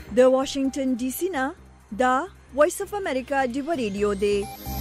د واشنگټن ډي سي نه دا وایس اف امریکا ډیو ریډیو دی.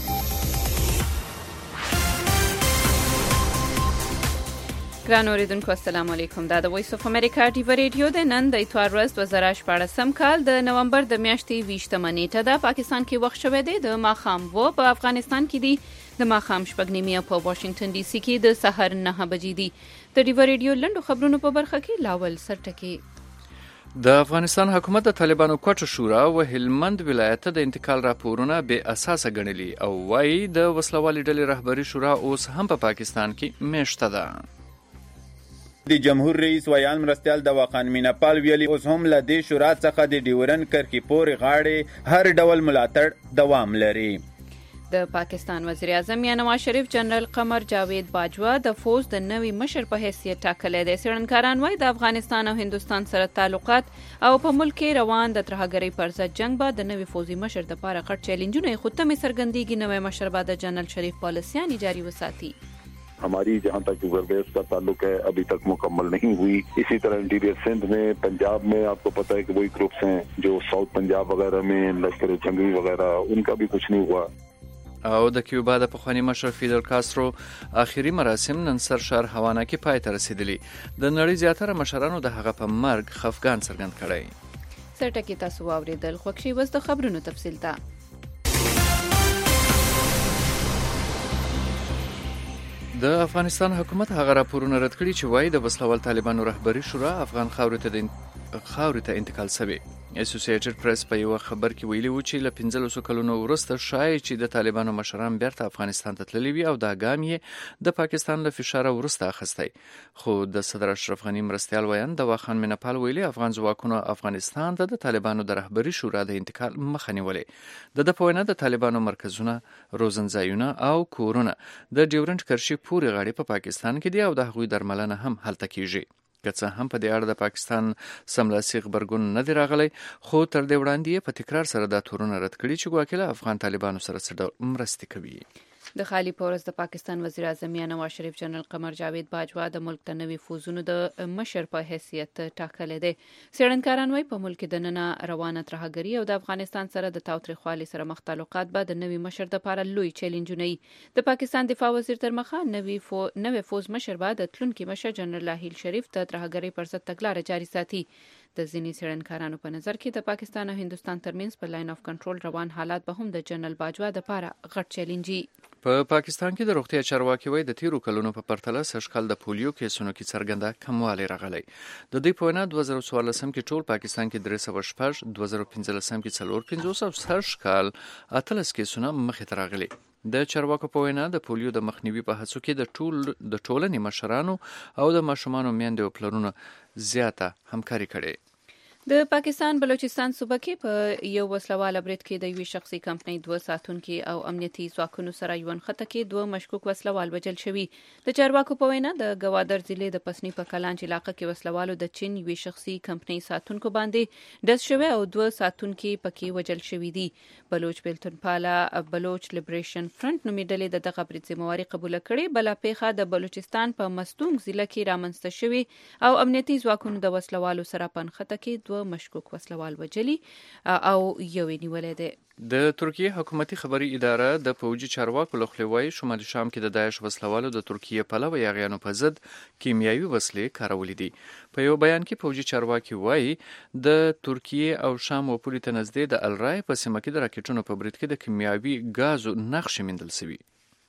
ګران اوریدونکو السلام علیکم. دا د وایس اف امریکا ډیو ریډیو د نن د اتوار ورځ 2014 کال د نومبر د میاشتې 20 نیټه ده. پاکستان کې وخت شوه دی د ماخام و په افغانستان کې دی د ماخام شپږ نیمه په واشنگټن ډي سي کې د سحر 9 بجې دي. د ډیو ریډیو لنډو خبرونو په برخه کې لاول سرټکی. د افغانستان حکومت د طالبانو کوټه شورا و هلمند ولایت د انتقال راپورونه بې اساسه ګڼلي او وايي د وسلوالي ډلې رهبری شورا اوس هم په پاکستان کې میشته ده. د جمهور رئیس ویان مرستیال د واخان میناپال ویلي اوس هم له دې شورا څخه د ډیورن کرکي پورې غاړې هر ډول ملاتړ دوام لري. د پاکستان وزیر اعظم نواز شریف جنرال قمر جاوید باجوا د فوز د نوي مشر په حیثیت ټاکلی دی. څېړنکاران وایي د افغانستان او هندوستان سره تعلقات او په ملک کې روان د ترهګرۍ پر ضد جنگ به د نوي فوزي مشر دپاره غټ چیلنجونه یې خو تمې څرګندېږي نوی مشر به د جنرال شریف پالیسیانې جاری وساتي. हमारी जहाँ तक रिजर्वेस का ताल्लुक है अभी तक मुकम्मल नहीं हुई. इसी तरह इंटीरियर सिंध में, पंजाब में आपको पता है कि वही ग्रुप्स हैं जो साउथ पंजाब वगैरह में लश्कर जंगी वगैरह उनका भी कुछ नहीं हुआ. او د کیوبا د پخواني مشر فیدل کاسترو آخري مراسم نن سر شهر هاوانا کې پای ته رسیدلي. د نړۍ زیاتره مشرانو د هغه په مرګ خفګان څرګند کړی. سرټکی تاسو واوریدل. خوښي وس د خبرونو تفصیل ته. د افغانستان حکومت هغه راپورونه رد کړي چې وایي د وسلوال طالبانو رهبری شورا افغان خاورې ته انتقال شوی. اسوسییټډ پریس په یو خبر کې ویلي و چې له 15 کلونو وروسته شایي چې د طالبانو مشران بیرته افغانستان ته تللي وي او دا ګام یې د پاکستان له فشار وروسته اخیستی. خو د صدر اشرف غنی مرستیال ویان د واخان میناپال ویلي افغان ځواکونو افغانستان ته د طالبانو د رهبری شورا د انتقال مخه نیولې. د په وینا د طالبانو مرکزونه، روزنځایونه او کورونه د ډیورنډ کرښې پورې غاړې په پاکستان کې دي او د هغوی درملنه هم هلته کیږي. که څه هم په دې اړه د پاکستان سملاسي غبرګون نه دی راغلی، خو تر دې وړاندې په تکرار سره دا تورونه رد کړي چې ګواکې له افغان طالبانو سره څه ډول مرستې کوي. د خالی پورس د پاکستان وزیر اعظم نواز شریف جنرال قمر جاوید باجوا د ملک ته نوي فوزونو د مشر په حیثیت ټاکلی دی. څېړنکاران وایي په ملک کې د ننه روانه ترهګري او د افغانستان سره د تاوتریخوالي سره مخ تعلقات به د نوي مشر دپاره لوی چیلنجونه وي. د پاکستان دفاع وزیر تر مخه نوي فوز مشر به د تلونکي مشر جنرال راحیل شریف د ترهګرۍ پر ضد تګلاره جاري ساتي. د ځینې څېړنکارانو په نظر کې د پاکستان او هندوستان ترمنځ په لاین اف کنټرول روان حالات به هم د جنرال باجوا دپاره غټ چیلنج وي. په پاکستان کې د روغتیا چارواکي وایي د تیرو کلونو په پرتله سږکال د پولیو کیسونو کې څرګنده کموالی راغلی. د دوی په وینا 2014 کې ټول پاکستان کې 306، 2015 کې 450 او سږکال 18 کیسونه مخې ته راغلي. د چارواکو په وینا د پولیو د مخنیوي په هڅو کې د ټولنې مشرانو او د ماشومانو میندې او پلرونو زیاته همکاري کړې. د پاکستان بلوچستان صوبه کې په یو وسلواله برید کې د یوې شخصي کمپنۍ 2 ساتونکي او امنیتي ځواکونو سره یو نښته کې 2 مشکوک وسلوال وژل شوي. د چارواکو په وینا د ګوادر ضلع د پسنی په کلانچ علاقه کې وسلوالو د چین یوې شخصي کمپنۍ ساتونکو باندې ډز شوی او 2 ساتونکي پکې وژل شوي دي. بلوچ بیلتونپاله بلوچ لیبریشن فرنٹ نومې ډلې د دغه برید ذمہواري قبوله کړې. بله پیښه د بلوچستان په مستونګ ضلع کې رامنځته شوې او امنیتي ځواکونو د وسلوالو سره په نښته کې 2 مشکوک وسلوال وجلي او یو نیولې ده. د ترکیه حکومتي خبري اداره د پوجي چارواکو لخوا وایي شمالي شام کې د داعش وسلوالو د ترکیه پلوه یاغیانو په ضد کیمیاوي وسلې کارولې دي. په یو بیان کې پوجي چارواکي وایي د ترکیه او شام پولې ته نږدې د الرای په سیمه کې د راکټونو په برید کې د کیمیاوي غازو نقشې موندل شوي.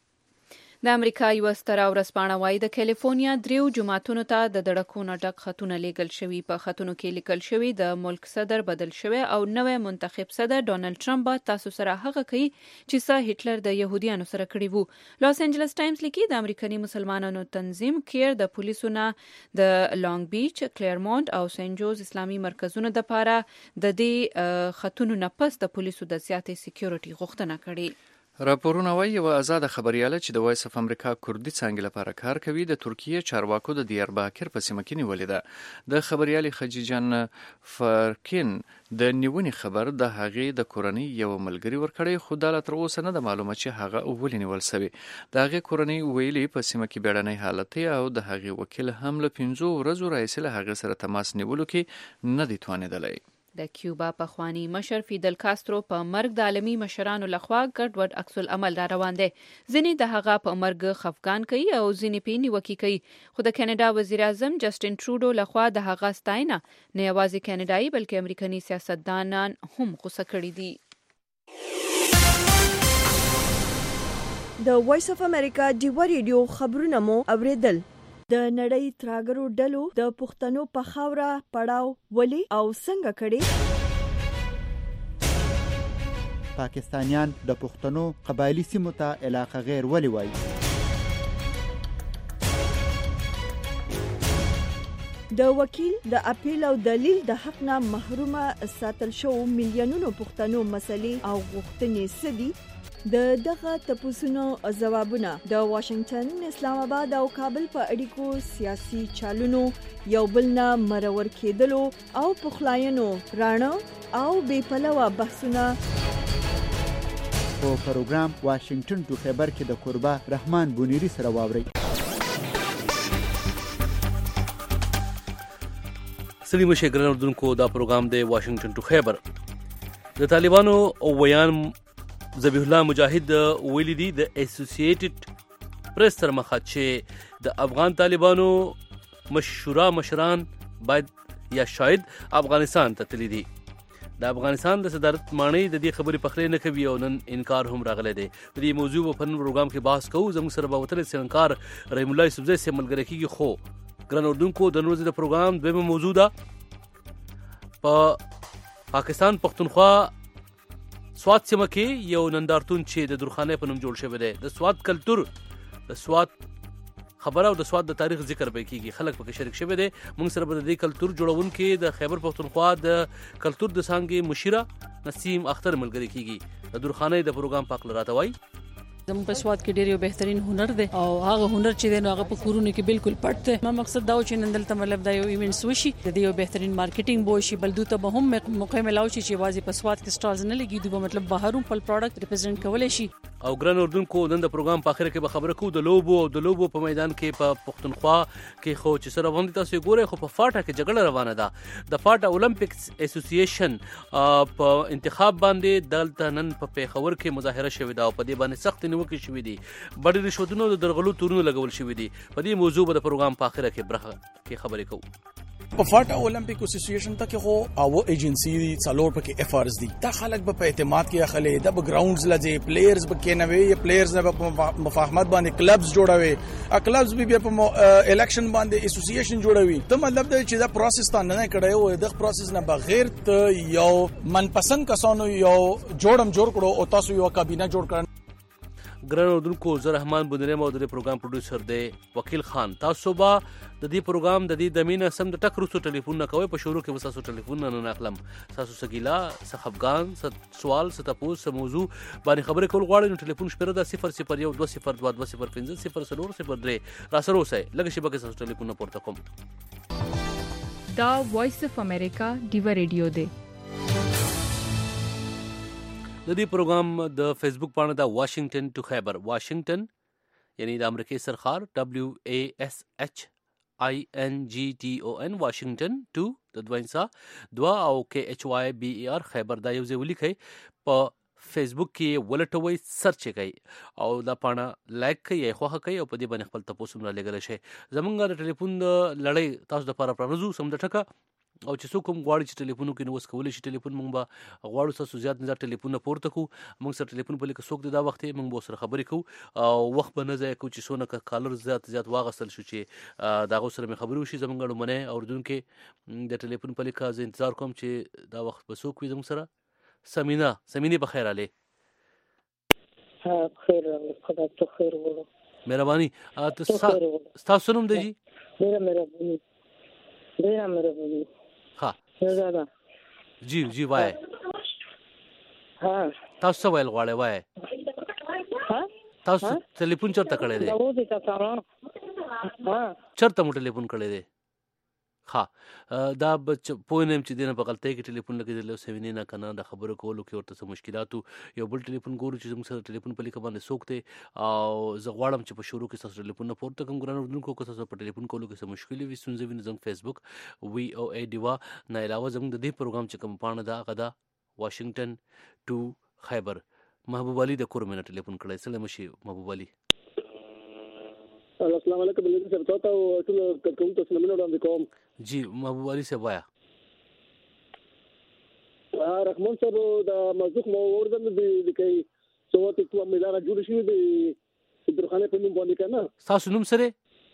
د امریکا یو ستره ورځپاڼه وایي د کالیفورنیا 3 جماعتونو ته د دړکونو ډک خطونه لیږل شوي. په خطونو کې لیکل شوي د ملک صدر بدل شوی او نوی منتخب صدر ډونالد ټرمپ به تاسو سره هغه کوي چې څه هټلر د يهوديانو سره کړی وو. لاس انجلس ټایمز لیکي د امریکایي مسلمانانو تنظیم کیر د پولیسو نه د لانګ بیچ، کلیرمونټ او سینټ جوز اسلامي مرکزونو لپاره د دې خطونو نه پس د پولیسو د زیاتې سکیورټي غوښتنه کړې. راپورونه وایي یوه آزاده خبریاله چې د وایس اف امریکا کردي څانګې لپاره کار کوي د ترکیه چارواکو د دیارباکر په سیمه کې نیولې ده. د خبریالې خجیجان فرکین د نیونې خبر د هغې د کورنۍ یو ملګري ورکړی، خو دا لا تر اوسه نه ده معلومه چې هغه ولې نیول شوی. د هغې کورنۍ ویلي په سیمه کې بیړنی حالت دی او د هغې وکیل هم له 5 ورځو راهیسې له هغې سره تماس نیولو کې نه دی توانېدلی. د کیوبا پخوانی مشر فیدل کاسترو په مرګ د عالمي مشرانو لخوا ګډوډ عکس العمل را روان دی. ځینې د هغه په مرګ خفګان کوي او ځینې په نیوکه کوي. خو د کاناډا وزیر اعظم جسټین ټروډو لخوا د هغه ستاینه نه یوازې کاناډایي بلکې امریکایي سیاستدانان هم غوسه کړي دي. د وایس اف امریکا ډیوا ریډیو خبرونه مو اوریدل. د نړۍ تراګرو ډلو د پښتنو په خاوره پړاو ولې او څنګه کړي؟ پاکستانیان د پښتنو قبایلی سیمو ته علاقه غیر ولې وایي؟ د وکیل د اپیل او دلیل د حق نه محرومه ساتل شو میلیونونو پښتنو مسلې او غوښتنې سدي. د دغه تپوسونو ځوابونه د واشنگټن، اسلام آباد او کابل په اړیکو سیاسي چالونو یو بل نه مرور کېدلو او پخلاینو رانه او بې پلوه بحثونه په پروګرام واشنگټن ټو خیبر کې د قربا رحمان بونیری سره واوري. سلیم شګرن اردوونکو دا پروګرام د واشنگټن ټو خیبر. د طالبانو ویان ذبیح الله مجاهد ویلي دي د اسوسییټډ پریس تر مخه چې د افغان طالبانو مشران باید یا شاید افغانستان ته تللی دي. د افغانستان د صدارت مانی د دې خبرې پخلی نه کوي او نن انکار هم راغلی دی. په دې موضوع په نن پروګرام کې بحث کوو. زموږ سره به وتلی څېړنکار رحیم الله یوسفزی صاحب ملګری کېږي. خو ګران اردوونکو د نن ورځې د پروګرام دویمه موضوع ده په پاکستان پښتونخوا سوات سیمه کې یو نندارتون چې د درخانۍ په نوم جوړ شوی دی. د سوات کلتور، د سوات خبره او د سوات د تاریخ ذکر به کیږي. خلک پکې شریک شوی دی. موږ سره به د دې کلتور جوړونکي د خیبر پښتونخوا د کلتور د څانګې مشیره نسیم اختر ملګری کیږي. د درخانۍ د پروګرام پاک لراته وای زموږ په سواد کې ډېر یو بهترین هنر دی او هغه هنر چې دی نو هغه په کورونو کې بالکل پټ دی. ما مقصد دا و چې نن دلته مطلب دا یو ایونټس وشي، د دې یو بهترین مارکیټینګ بو شي، بل دوی ته به هم موقع ملاو شي چې واځي په سواد کې سټالز نه لګي، دوی به مطلب بهر هم خپل پروډکټ ریپرزینټ کولای شي. او ګران اردوونکو نن د پروګرام په اخر کې به خبره کوو د لوبو په میدان کې په پښتونخوا کې خو چې سره باندې تاسو ګورئ خو په فاټا کې جګړه روانه ده. د فاټا اولمپکس اسوسییشن په انتخاب باندې دلته نن په پیښور کې مظاهره شوې ده او په دې باندې سخت نیوکې شوې دي. بډې رشوتونو د درغلو تورونو لګول شوې دي. په دې موضوع به د پروګرام په اخر کې برخه کې خبرې کوو. په فاټا اولمپیک اسوسییشن ته کې خو او ایجنسی دي څلور پکې اف آرز دي. دا خلک به په اعتماد کې اخلي، د ګراوندز لږه پلیئرز به کې نوي یا پلیئرز نه په مفاهمت باندې کلبز جوړوي، ا کلبز به په الیکشن باندې اسوسییشن جوړوي. ته مطلب دا چې دا پروسس ته نه کړی او د پروسس نه بغیر ته یو منپسند کسانو یو جوړ کړو او تاسو یو کابینه جوړ کړئ. ګران اردوونکو زه رحمان بندریم او د پروګرام پروډوسر دی وکیل خان. تاسو به د دې پروګرام د دې دمینه سم د ټک وروسته ټلیفون نه کوئ. په شروع کې به تاسو ټلیفون نه اخلم. تاسو سګیلا خفګان سوال تاسو موضوع باندې خبرې کول غواړئ نو ټلیفون شمیره ده 00120205003 را سره اوسئ. لږه شیبه کې تاسو ټلیفون نه پورته کوم. دا وایس اف امریکا ډیوا ریډیو دی. د دې پروګرام د فیسبوک پاڼه دا واشنگټن ټو خیبر، واشنگټن یعنی د امریکای سرخار WASHINGTON واشنگټن ټو د دوینسا 2 او KHYBER خیبر دا یو ځای ولیکئ. په فیسبوک کې ولټوي سرچ کړئ او دا پاڼه لایک کړئ یا خوښه کړئ او په دې باندې خپل تاسو هم را لګل شي. زمونږ د ټلیفون لړۍ تاسو د لپاره پرانیزو سم د ټکا او چې څوک هم غواړي چې ټلیفونو کې نو وس کولی شي ټلیفون مونږ به غواړو تاسو زیات نه ټلیفون پورته کو. مونږ سره ټلیفون په لیکه څوک دا وخت مونږ به سره خبرې کوو او وخت به نه ځای کو چې سونه کالر زیات واغسل شو چې دا غو سره مې خبرې وشي. زمونږ لمنه اوردونکو د ټلیفون په لیکه زه انتظار کوم چې دا وخت به څوک وي زموږ سره. سمینه بخیر علي. ها بخیر خدا ته خیر وړو. مهرباني تاسو نوم دی جی؟ ډیره مهرباني. ها زړه جی وای. ها تاسو ویل غواړی وای. ها تاسو ټلیفون چرته کړی دی؟ دا و دې تاسو. ها چرته مو ټلیفون کړی دی؟ ها دا پوینم چې دینه په غلطۍ کې ټلیفون لګیدل او سوینې نه کنه د خبرو کولو کې ورته مشکلاتو یو بل ټلیفون ګورو چې موږ سره ټلیفون په لیکه باندې سوکته او زه غواړم چې په شروع کې تاسو ټلیفون نه پورته کوم ګران اردوونکو کو تاسو په ټلیفون کولو کې مشکل وي سنځوي نه زموږ فیسبوک وی او ای دیوا نه علاوه زموږ د دې پروګرام چې کوم پانه دا غدا واشنگټن ټو خیبر محبوب علي د کورمنه ټلیفون کړی سلام شي محبوب علي السلام علیکم بلګری صاحب تاسو ټول کوم تاسو نمونه وړاندې کوم جی محبوب علي صاحب وایا رحمان صاحب د موضوع مو ورته د کوي څو ته کوم مدار جوړ شي د درخانه په نوم باندې کنه تاسو نوم سره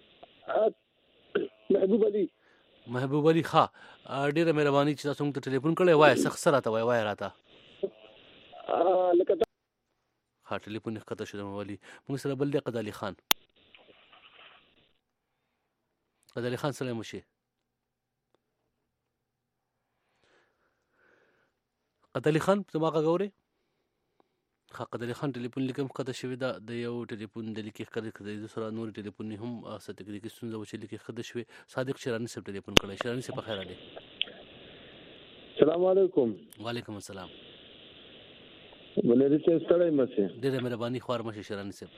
محبوب علي ښه ډیره مهرباني چې تاسو ته ټلیفون کړی وای سخت سره تا وای راته لکه ها ټلیفون ښکته شو مولي موږ سره بل دی قدالي خان قدالي خان سلام وشي قدالي خان زما غوړي قدالي خان ټلیفون لیکم ښکته شوی دا د یو ټلیفون د لیکي ښکته د سره نور ټلیفون هم ست تکنیکی ستونزه وچې لیکي ښکته شوی صادق شیرانی صاحب ټلیفون کړی شیرانی صاحب په خیر علي السلام علیکم وعلیکم السلام ولې چې ستړی مشه ډېر مهرباني خوار مشه شیرانی صاحب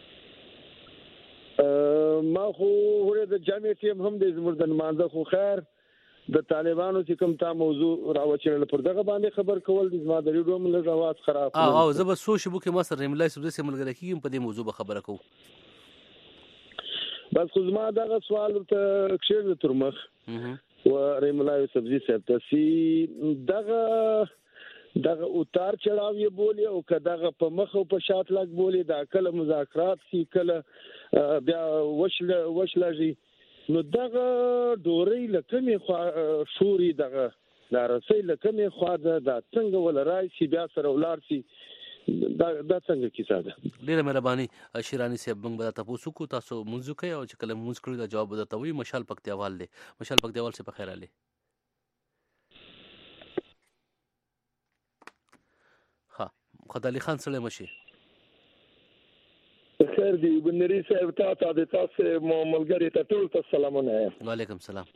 ما خو ورته د جامع ټیم هم د زموږ د مانځه خو خیر د طالبانو چې کوم تا موضوع راوچل پر دغه باندې خبر کول د زما د ریډیو مل اواز خراب او زه به سوشبو کې ما سره رحم الله صاحب سره ملګری کیږم په دې موضوع به خبره کوم بس خو زما دغه سوال ته کښیر تر مخ و رحم الله صاحب صاحب ته سي دغه اوتار چړاو یې بولی او کداغه په مخ او په شات لاګ بولی دا کله مذاکرات سی کله بیا وشلږي نو دغه ډوري لکمه شوري دغه دا رسې لکمه خوا دا څنګه ول راځي بیا سره ولار سي دا څنګه کیسه ده ډیره مهرباني شیرانی صاحب موږ به تاسو کو تاسو منځو کوي او چې کله موږ کړو دا جواب ودته وي مشال پکتیوال دی مشال پکتیوال سے په خیر علي قدالي خان سلام شي خیر دی بنری صاحب تاسو د تاسو ملګری ته ټول سلامونه وعلیکم السلام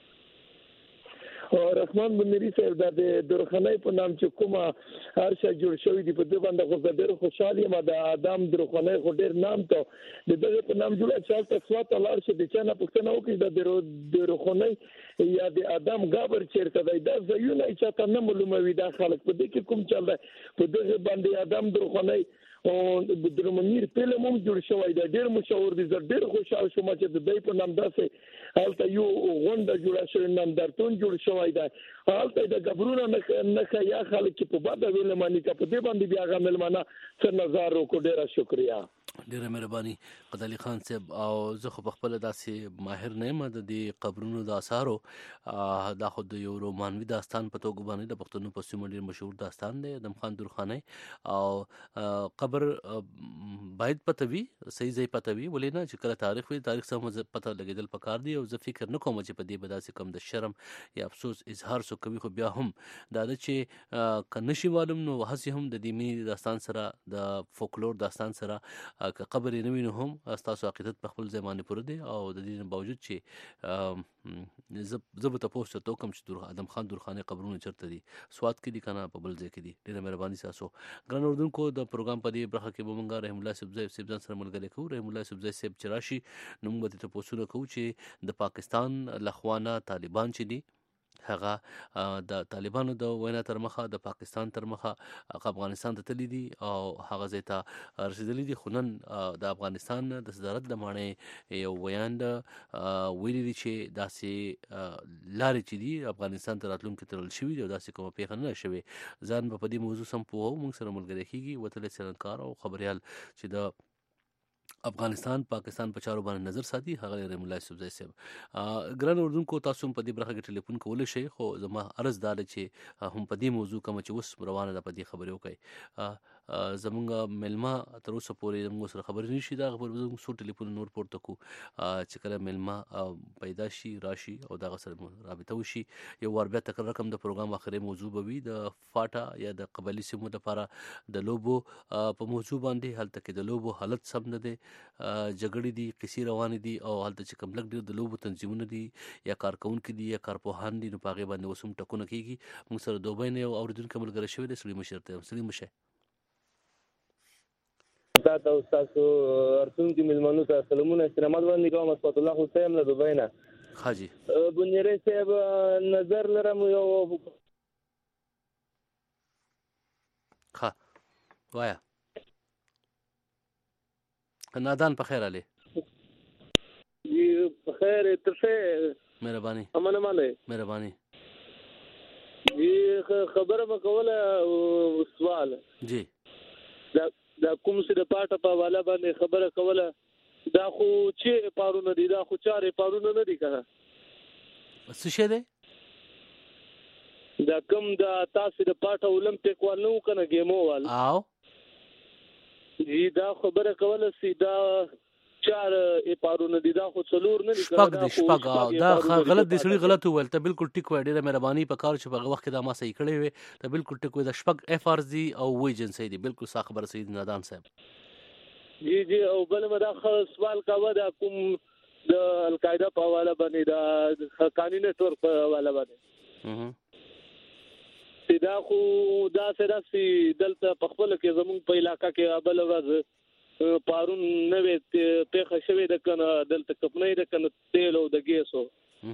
او رحمان بنری صاحب د درخانه په نام چې کومه هر څه جوړ شوی دی په دې باندې خو ډېر خوشاله یم د ادم درخانه خو ډېر نام ته د دې په نام جوړه چې تاسو ته لار شي د چانه پښتنه وکړي د درخانه یا د ادم غابر چیرته دی دا ځایونه چې تاسو نه معلوموي دا خلک په دې کې کوم چل دی په دې باندې ادم درخانه او د درمنیر فلم هم جوړ شوی دی ډېر مشهور دی ډېر خوشاله شوم چې د دې په نام داسې هلته یو غونډه جوړه شوې نن درتون جوړ شوی دی هلته د غبرونه نه یا خلک په بده ویل مانی ته په دې باندې بیا غمل معنا څه نظر وکړو ډېر شکریا ډیره مهرباني قدالي خان صاحب او زه خو په خپل داسې ماهر نه یم د دې قبرونو د آثارو دا خو د یو رومانوي داستان په توګه باندې د پښتنو په سیمه ډیر مشهور داستان دی ادم خان درخانه او قبر باید پته وي صحیح ځای پته وي ولې نه چې کله تاریخ وي تاریخ سم پته لګیدل پکار دی او زه فکر نه کوم چې په دې بداسې کم د شرم یا افسوس اظهار سو کوي خو بیا هم دا چې کنشي معلوم نو هسي هم د دې مینې داستان سره د فولکلور داستان سره که قبر نه وینو هم تاسو عقیدت په خپل ځمانه پوره دي او د دې باوجود چې زبته پوسټ ته کوم چې ادم خان درخانه قبرونه چرته دي سواد کې دي کنه په بل ځای کې دي ډیره مهرباني تاسو ګران اردوونکو د پروګرام په دې برخه کې بمنګا رحم الله صاحب ځان سره ملګری کوو رحم الله صاحب چراشي نو موږ ته پوښتنه کوو چې د پاکستان لخوانه طالبان چې دي هغه د طالبانو د وینا تر مخه د پاکستان تر مخه افغانستان ته تللی دي او هغه ځای ته رسیدلی دي خو نن د افغانستان د صدارت د معنی یو بیان ویلي دي چې داسې لارې چې دي افغانستان ته راتلونکي ترل شوي دي او داسې کومه پیښه نه شوې ځان په دې موضوع سم پوهو موږ سره ملګری کیږي وتل څرنګار او خبريال چې د افغانستان پاکستان په چارو باندې نظر ساتي هغه رحم الله صاحب ګران اردوونکو تاسو په دې برخه کې ټلیفون کولای شئ خو زما عرض دار چې هم په دې موضوع کوم چې اوس روانه ده په دې خبرو کوي زمونږ ملما تر اوسه پورې موږ سره خبرې نشي دا خبر زموږ سو ټلیفون نور پورته کو چې کله ملما پیدا شي راشي او دا سره رابطه وشي یو ور بیا تکرار رقم د پروګرام اخري موضوع به وي د فاټا یا د قبلي سیمو لپاره د لوبو په موضوع باندې هلته کې د لوبو حالت سم نه دی جګړې دي قصې روانې دي او هلته چې کوم لږ ډېر د لوبو تنظیمونه دي یا کارکونکي دي یا کارپوهان دي نو په هغې باندې اوس هم ټکونه کېږي موږ سره دوبۍ نه یو اورېدونکی ملګری شوی دی سړي مشر ته سړي مشه تا ته ستاسو ارتونکي مېلمنو ته سلامونه استنامات وړاندې کوم اسفت الله حسین له دوبۍ نه حاجي بنيري صاحب نظر لرم یو ها وایا نادان په خیر علي جی په خیر ترڅه مهرباني امانه مالې مهرباني جی خبره وکوله سوال جی دا کوم څه د پاټه په والا باندې خبره کوله دا خو چې پارونه دي دا خو چارې پارونه نه دي کنه څه شه ده دا کوم دا تاسو د پاټه اولمپیک وال نو کنه ګیمو وال او جی دا خبره کوله سیدا چار پارونه دي دا خو څلور نه دي شپږ دا غلط دي سړي غلط وویل ته بالکل ټیک وای ډیره مهرباني په کار چې په وخت کې دا ما صحیح کړی وي ته بالکل ټیک وای دا شپږ اف ار دي او وای جنسي دي بالکل صح خبره سید نادان صاحب جی او بل مدا سوال کاوه دا کوم د القاعده په حواله باندې دا حقانی نتورک په حواله باندې دا خو دا سره سي دلته په خپل کې زمون په علاقہ کې ابل ورځ پارون نوې پیښه شوې د کنه دلته کپنې د کنه تیل او د ګیسو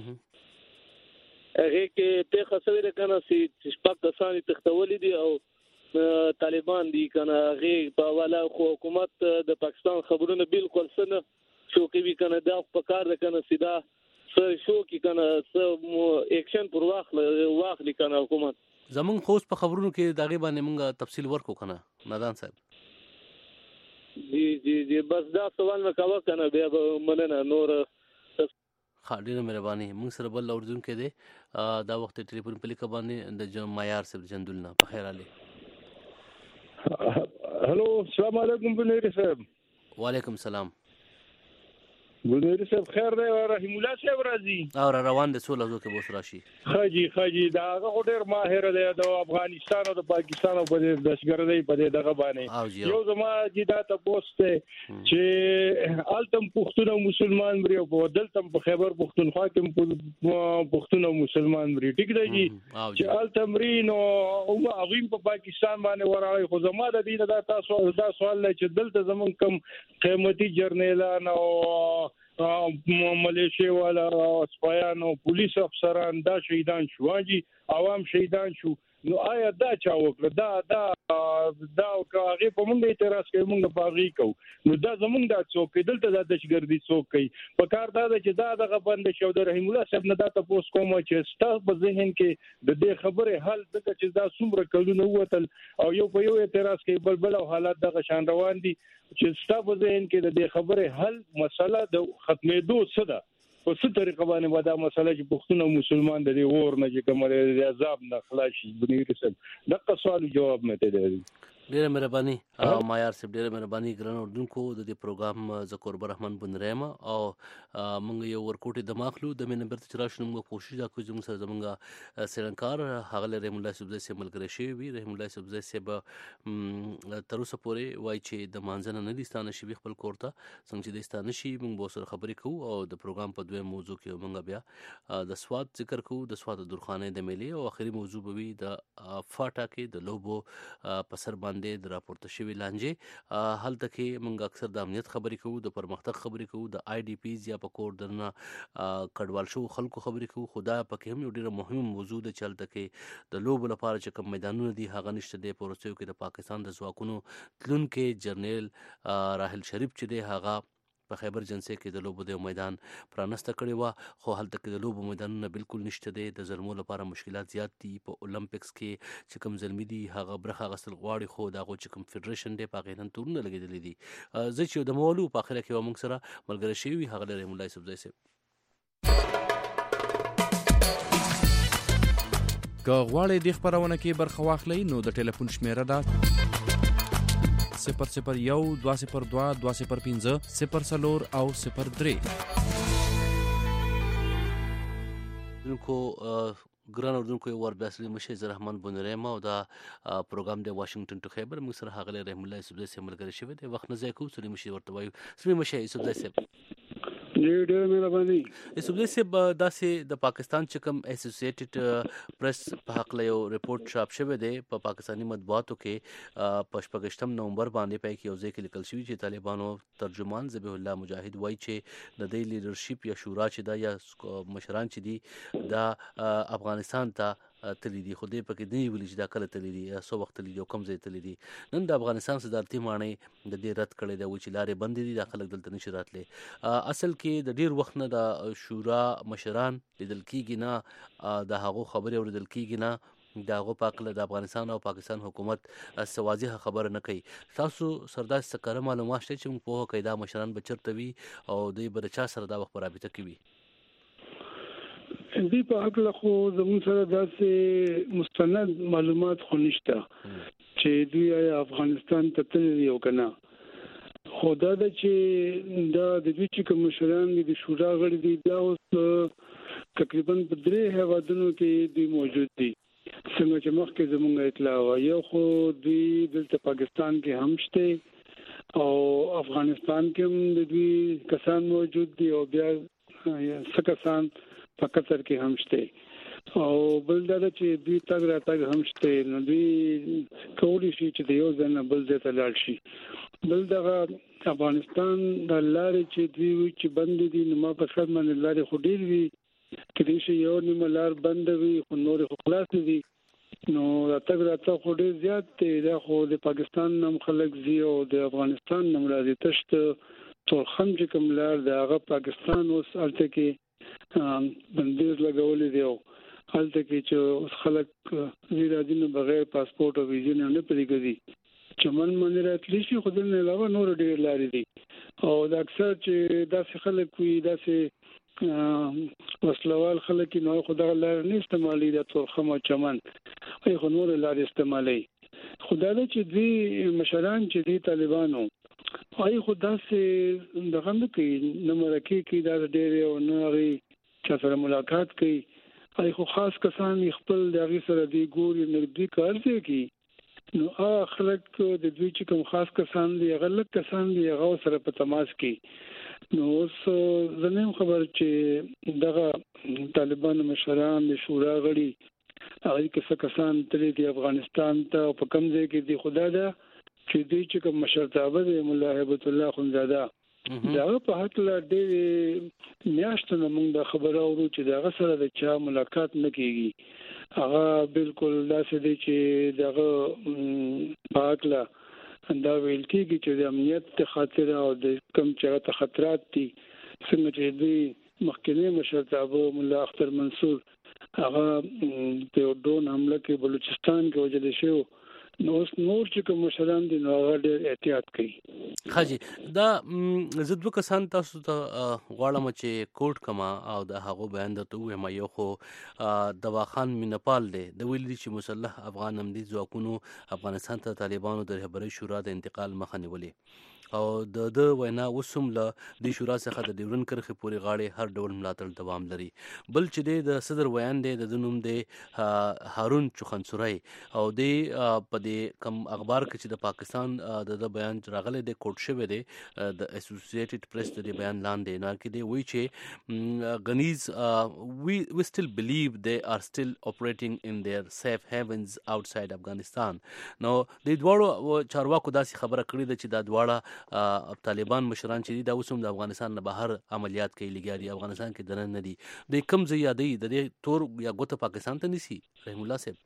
هغه کې پیښه شوې د کنه سي شپږ کسان تختولې دي او طالبان دي کنه هغه په والا حکومت د پاکستان خبرونه بالکل سن شو کوي کنه دا په کار د کنه سیدا سر شو کې کنه اکشن پر واخلي کنه حکومت زمون خوست په خبرونو کې دغه باندې مونږه تفصیل ورکو کنه نادان صاحب جی بس دا سوال مې کاوه کنه بیا مننه نور ډیره مهرباني موږ سره بل اورځون کې دی دا وخت ټلیفون په لیکه باندې د معیار صاحب جندلنا په خیر علي هلو السلام علیکم بنيري صاحب وعلیکم السلام بنيري صاحب خیر دی رحیم الله صاحب راځي او روان دي سول ازو کې بوس راشي خاجي دا هغه ډېر ماهر دی د افغانستان او د پاکستان په دشګردۍ په دغه باندې یو زما چې دا تاسو ته چې التم پښتون او مسلمان مری او دلتم په خیبر پښتونخوا کې پښتون او مسلمان مری ټیک دی چې التمرین او هغه په پاکستان باندې ورغی خو زما د دې دا تاسو دا سوال چې دلته زمون کم قیمتي جرنیلان او ملیشیا والا سپایان او پولیس افسران دا شهیدان شو واجی عوام شهیدان شو نو آیا دا چا وکړه دا هغه په موږ اعتراض کوي موږ په هغه کو نو دا زمونږ د څوک دلته د دشګردي څوک کوي په کار دا چې دا دغه بند شو د رحیم الله صاحب نه دا تاسو کوم چې ستاسو په ذهن کې د دې خبره حل دغه چې دا څومره کلونه وتل او یو په یو اعتراض کوي بلبل او حالات دغه شان روان دي چې ستاسو په ذهن کې د دې خبره حل مسله د ختمېدو څه ده په څه طریقه باندې ودا مسله چې پښتون او مسلمان د دې اور نه چې کومه د عذاب نه خلاص شي بنيري صاحب دغه سوال جواب مته دی ډیره مهرباني معیار صاحب ډیره مهرباني ګران اردوونکو د دې پروګرام ذکر برحمن بن رحمه او موږ یو ورکوټي دماغلو د مې نمبر ته راشنو موږ کوشش وکړو چې موږ سره زمونږ سرنکار هغه رحیم الله صاحب زې ملګری شي وي رحیم الله صاحب زې تر اوسه پورې وای چې د مانځنه نه دي ستانه شي خپل کورته څنګه چې د ستانه شي موږ به سره خبرې کوو او د پروګرام په دویم موضوع کې موږ بیا د سواد ذکر کوو د سواد درخانه د ملي او اخري موضوع به وي د فاټا کې د لوبو په سر باندې د راپورته شوی لانجه هلته کې موږ اکثر د امنیت خبرې کوو د پرمختګ خبرې کوو د آی ډي پیز یا په کور درنه کډوال شو خلکو خبرې کوو خدا پکې هم یو ډیره مهمه موضوع ده چې هلته کې د لوبو لپاره چې کوم میدانونه دي هغه نشته دی په وروستیو کې د پاکستان د ځواکونو تلونکي جرنیل راحل شریف چې دی هغه په خیبر جنسي کې د لوبو د میدان پرانسته کړی و خو هلته کې د لوبو میدانونه بالکل نشته دی د زلمو لپاره مشکلات زیات دي په اولمپکس کې چې کوم زلمی دي هغه برخه غسل غواړي خو دا چې کوم فدریشن دی په غینن تورونه لګیدلې دي زه چې د مولو په اخر کې موږ سره ملګری شي هغه رحیم الله صاحب زې که غواړئ د خبرونه کې برخه واخلئ نو د ټلیفون شمیره ده 001 202 205 04 او 03 دونکو ګران اردوونکو یو ور بیا سلیم مشه زه رحمان بونریم او دا پروګرام د واشنگټن ټو خیبر موږ سره هغه رحم الله یوسف زئی ملګری شوی دی وخت نه ځای کو سلیم مشه ورته وایو سلیم مشه یوسف زئی ډېر مهرباني یوسف زئی داسې د پاکستان چې کوم اسوسییټډ پریس په حق له یو ریپورت چاپ شوی دی په پاکستاني مطبوعاتو کې په 28 نومبر باندې پای کې یو ځای کې لیکل شوی چې طالبانو ترجمان ذبیح الله مجاهد وایي چې د دې لیډرشپ یا شورا چې دا یا مشران چې دي دا افغانستان ته تللی دي خو دې پکې نه ویل چې دا کله تللی دي یا څو وخت تللی دي او کوم ځای تللی دي نن د افغانستان صدارتي ماڼۍ د دې رد کړی دی چې لارې بندې دي د خلک دلته نشي راتلی اصل کې د ډیر وخت نه د شورا مشران لیدل کېږي نه د هغو خبرې اورېدل کېږي نه د هغو په هکله د افغانستان او پاکستان حکومت څه واضحه خبره نه کوي تاسو سره داسې څه کره معلومات شته چې موږ پوهه کوي دا مشران به چېرته وي او دوی به د چا سره دا وخت په رابطه کې وي دې په حقله خو زموږ سره داسې مستند معلومات خو نشته چې دوی افغانستان ته تللي او که نه خو دا ده چې دا د دوی چې کوم مشران دي د شورا غړي دي دا اوس تقریبا په 3 هیوادونو کې دوی موجود دي څنګه چې مخکې زموږ اطلاع وه یو خو دوی دلته پاکستان کې هم شته او افغانستان کې هم د دوی کسان موجود دي او بیا څه کسان په قطر کې هم شته او بل دا چې دوی تګ راتګ هم شته نو دوی کولی شي چې د یو ځای نه بل ځای ته لاړ شي بل دغه افغانستان د لارې چې دوی چې بند دي نو ما په خاطر باندې لارې خو ډېر وي کله چې یو نیمه لار بند وي خو نور خو خلاص دي نو راتګ خو ډېر زیات دی دا خو د پاکستان نم خلک زی او د افغانستان نم راځي تشت تورخم چې کوم لار د هغه پاکستان اوس الته کې بندیز لګولې دی او هلته کې چې خلک راځي نو بغیر پاسپورت او ویزې نه پریږدي چمن باندې راتلی شي خو دنه علاوه نور ډېر لارې دي او دا اکثر چې داسې خلک وي داسې وسلوال خلک نو خدای لار نه استعمالي د تورخم او چمن ای خو نور لار استعمالي خدای دې چې دوی مشران چې دي طالبانو ای خدا سي دغه نه کوي نمرکی کې دا ډېر او نوري چې سره ملاقات کوي ای خو خاص کسان خپل دغه سره دی ګوري نږدې کار کوي نو خلک د دوی چې کوم خاص کسان دي غلط کسان دي هغه سره په تماس کې نو اوس زنیم خبر چې دغه طالبان مشران د شورا غړي هغه کسان تللی دي افغانستان ته په کوم ځای کې دي خدا دا چې دوی چې کوم مشرتابه دی مولا هیبت الله خنزاده دا په حق لا ډېر میاشتونه موږ د خبرو ورو چې دا سره د چا ملاقات نه کیږي هغه بالکل داسې دی چې دغه په حق لا دا ویل کېږي چې د امنیت خاطر او د کم چې خطرات دي څنګه چې دوی مخکنی مشرتابه مولا اختر منصور هغه په ډون حمله کې بلوچستان کې وجل شو نور چې کوم مشران دي نو هغه ډېر احتیاط کوي خاجي دا زدو کسان تاسو ته غواړم چې کوټ کما او د هغه بیان درته وایم یو خو دواخان مینپال دی د ویلي چې مسلح افغان امنیتي ځواکونو افغانستان ته طالبانو د رهبرۍ شورا د انتقال مخه نیولې او د وینا وسوم له د شورا څخه د ډیورن کرخه پورې غاړې هر ډول ملاتړ دوام لري بل چې د صدر ویان دی د نوم دی هارون چوخنسورای او دی په دې کم اخبار کې چې د پاکستان د بیان راغله د کوټ شوی دی د اسوسییټډ پریس د بیان لاندې نه کې دی وی چې غنیز we still believe they are still operating in their safe havens outside Afghanistan نو د دوړو چارواکو داسې خبره کړې ده چې دا دواړه طالبان مشران چې دا اوسم د افغانستان نه بهر عملیات کوي لګیاري افغانستان کې دنه نه دي د کم ځای یادې د تور یا ګوت پاکستان ته نسی رحم الله صاحب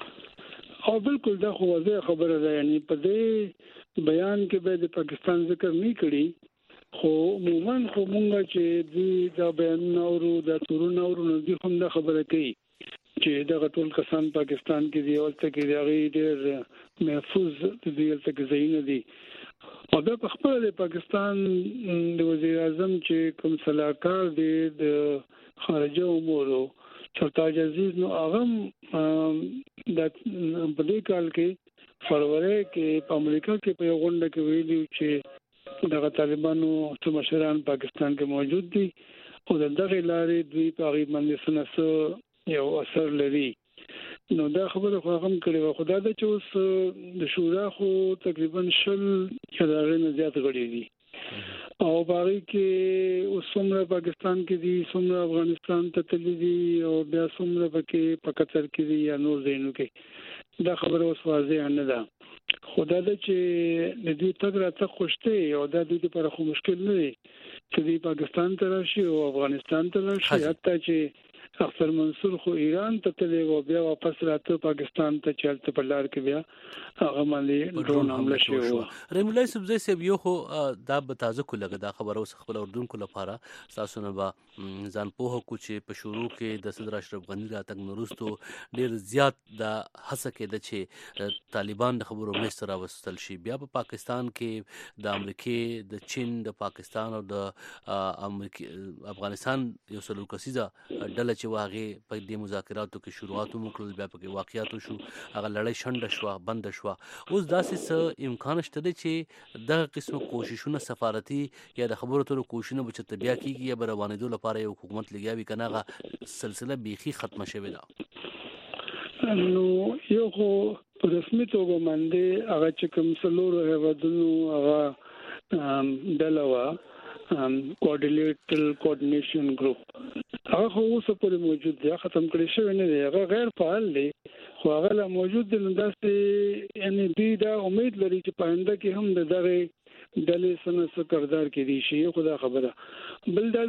او بالکل دا خو واضح خبره ده یعنی په دې بیان کې به د پاکستان ذکر نه کړي خو عموما خو مونږ چې دا بیان نورو دا تورونه نورو نه دي هم دا خبره کوي چې دا ټول کسان پاکستان کې دی او ته کې دی ډېر محفوظ دی ته ځای دي او دا په خپل د پاکستان د وزیر اعظم چې کوم صلاحکار دی د خارجه امور سرتاج عزیز نو هغه د په دې کال کې فروری کې په امریکا کې په یو غونډه کې ویلي چې دغه طالبانو څو مشران پاکستان کې موجود دي او دغه لارې دوی په غیب باندې سنسو یو اثر لري. نو دا خبره خو هم کړې و، خدای د چې اوس د شورا خو تقریبا 10 یا دغه نه زیات غړي دي او باقي کې اوس څومره پاکستان کې دي، څومره افغانستان ته تللي دي او بیا څومره پکې په قطر کې دي یا نور ځایونو کې، دا خبره اوس واضح نه ده. خدای د چې د دې تګ راته خوشته او دا د دې لپاره خو مشکل نه دی چې دی پاکستان ته راشي او افغانستان ته راشي، حتی چې اختر منصور خو ایران ته تللی و بیا واپس راته پاکستان ته چلته په لار کې بیا هغه باندې ډرون حمله شوی و. رحیم الله سبزی صاحب یو خو دا به تازه کو لګه دا خبره اوس خپل اردن کو لپاره تاسو نه با ځان په کو چې په شروع کې د صدر اشرف غنی راتګ نورستو ډیر زیات د هڅه کې د چې طالبان د خبرو مستر راوستل شي، بیا په پاکستان کې د امریکای د چین د پاکستان او د افغانستان یو څلور کسیزه ډله چې واغې په دې مذاکراتو کې شروعاتو وکړل، بیا په کې واقعیاتو شو، هغه لړۍ شنډه شو بند شو. اوس داسې څه امکان شته دی چې دغه قسم کوششونه سفارتي یا د خبرو اترو کوششونه به چې بیا کیږي یا به روانېدو لپاره یو حکومت لګیاوي کنه هغه سلسله بیخي ختمه شوې ده؟ نو یو خو په رسمي توګه باندې هغه چې کوم څلور هیوادونو هغه ډلوا کوارډینیشن ګروپ هغه خو اوس پورې موجود دی، ختم کړی شوی نه دی، هغه غیر فعال دی خو هغه لا موجود دی. نو داسې یعنی دوی دا امید لري چې پاینده کې هم د دغه ډلې سره کردار کې دي شي. خدا خبره بل دا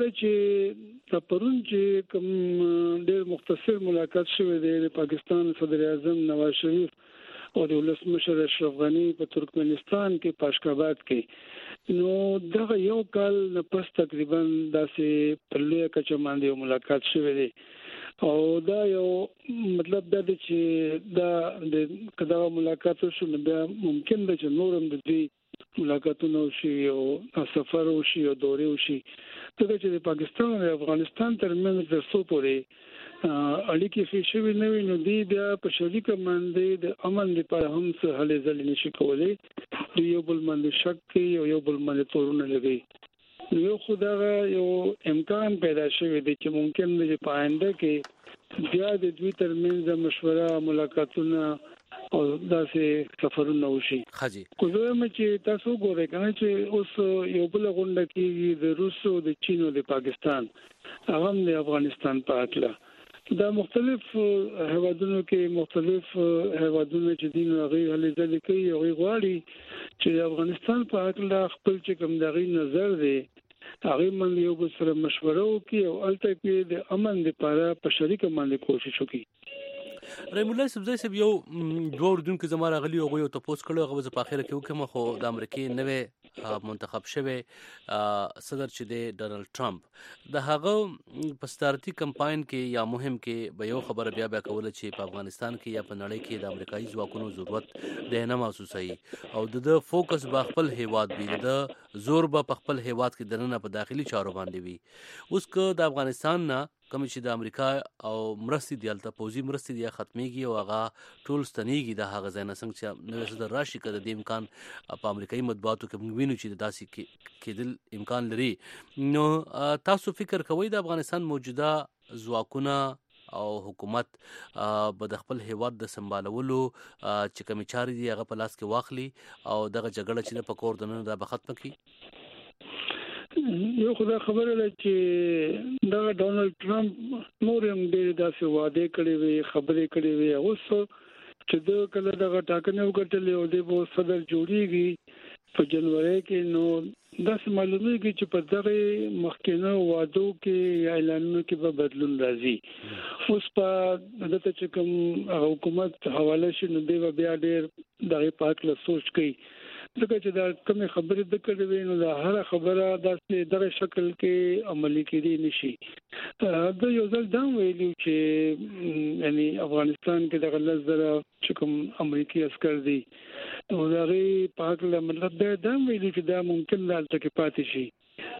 چې پرون چې کوم ډېر مختصر ملاقات شوی دی د پاکستان صدر اعظم نواز شریف او د ولسمشر اشرف غنی په ترکمنستان کې پاشکاباد کې، نو دغه یو کال نه پس تقریبا داسې په لویه کچه باندې یو ملاقات شوی دی او دا یو مطلب دا دی چې دا د کدا ملاقات شو نو بیا ممکن ده چې نورم د دې ملاقاتونه وشي او سفر وشي او دورې وشي، ځکه چې د پاکستان او افغانستان ترمنځ د څو پورې اړیکې فشوي نه وي، نو دی بیا په شریک باندې د امن لپاره هم څه هلې ځلې نشي کولای، یو بل باندې شک کوي او یو بل باندې تورونه لګي. یو خدای یو امکان پیدا شوی دی چې ممکن دی په آینده کې بیا د دوی ترمنځ مشوره ملاقاتونه او داسې سفرونه وشي. خاجي کوزه مې چې تاسو ګورئ کنه چې اوس یو بل غونډه کې د روس او د چین او د پاکستان هغه د افغانستان په اړه دا مختلف هیوادونو کې مختلف هیوادونو چې دین هغه هلي ځل کوي او غواړي چې افغانستان په اړه خپل چې کوم دغه نظر دی هغه من یو بل سره مشوره وکړي او الته کې د امن لپاره په شریک باندې کوشش وکړي. رحیم الله سبزی صاحب یو دوه اردن کې زماره غلی او یو تاسو کړو هغه په اخر کې وکم خو د امریکای نوې منتخب شوی صدر چې دی ډونالد ټرمپ د هغه په ستارتي کمپاین کې یا مهم کې به یو خبره بیا کوله چې په افغانستان کې یا په نړۍ کې د امریکایي ځواکونو ضرورت د نه محسوسي او د فوکس په خپل هیواد وي، د زور په خپل هیواد کې دننه په داخلي چارو باندې وي. اوس که د افغانستان نه کوم چې د امریکا او مرستې دی الته پوزي مرستې دی ختميږي او هغه ټول ستنيږي د هغه ځای نه څنګه چې نو صدر راشي کړه د امکان په امریکایي مطبوعاتو کې موږ وینو چې داسې کېدل امکان لري. نو تاسو فکر کوئ د افغانستان موجوده ځواکونه او حکومت به د خپل هیواد د سمبالولو چې کوم چاري دی هغه په لاس کې واخلي او دغه جګړه چې په کور دننه دا به ختم کړي؟ یو خدای خبره ده چې دا ډونالد ټرمپ نور هم ډېر داسې وعده کړې وي خبرې کړې وي، اوس چې د کله دغه ټاکنې وکړلې او د بو صدر جوړیږي په جنوري کې، نو داسې معلومیږي چې په دغه مخکینه وعدو کې یا اعلانونو کې به بدلون راځي. اوس په دغه چې کوم حکومت حواله شي نو دی بیا ډېر دغه پات له سوچ کوي، ځکه چې دا کوم خبرې د کړې وي نو دا هر خبره داسې دغه شکل کې عملي کېدی نشي. دا یو ځل دا ویلو چې یعنی افغانستان کې د غلط زره چې کوم امریکایي عسكر دي او دا غي پاک له مطلب دا ویلو چې دا ممکن دلته کې پاتې شي.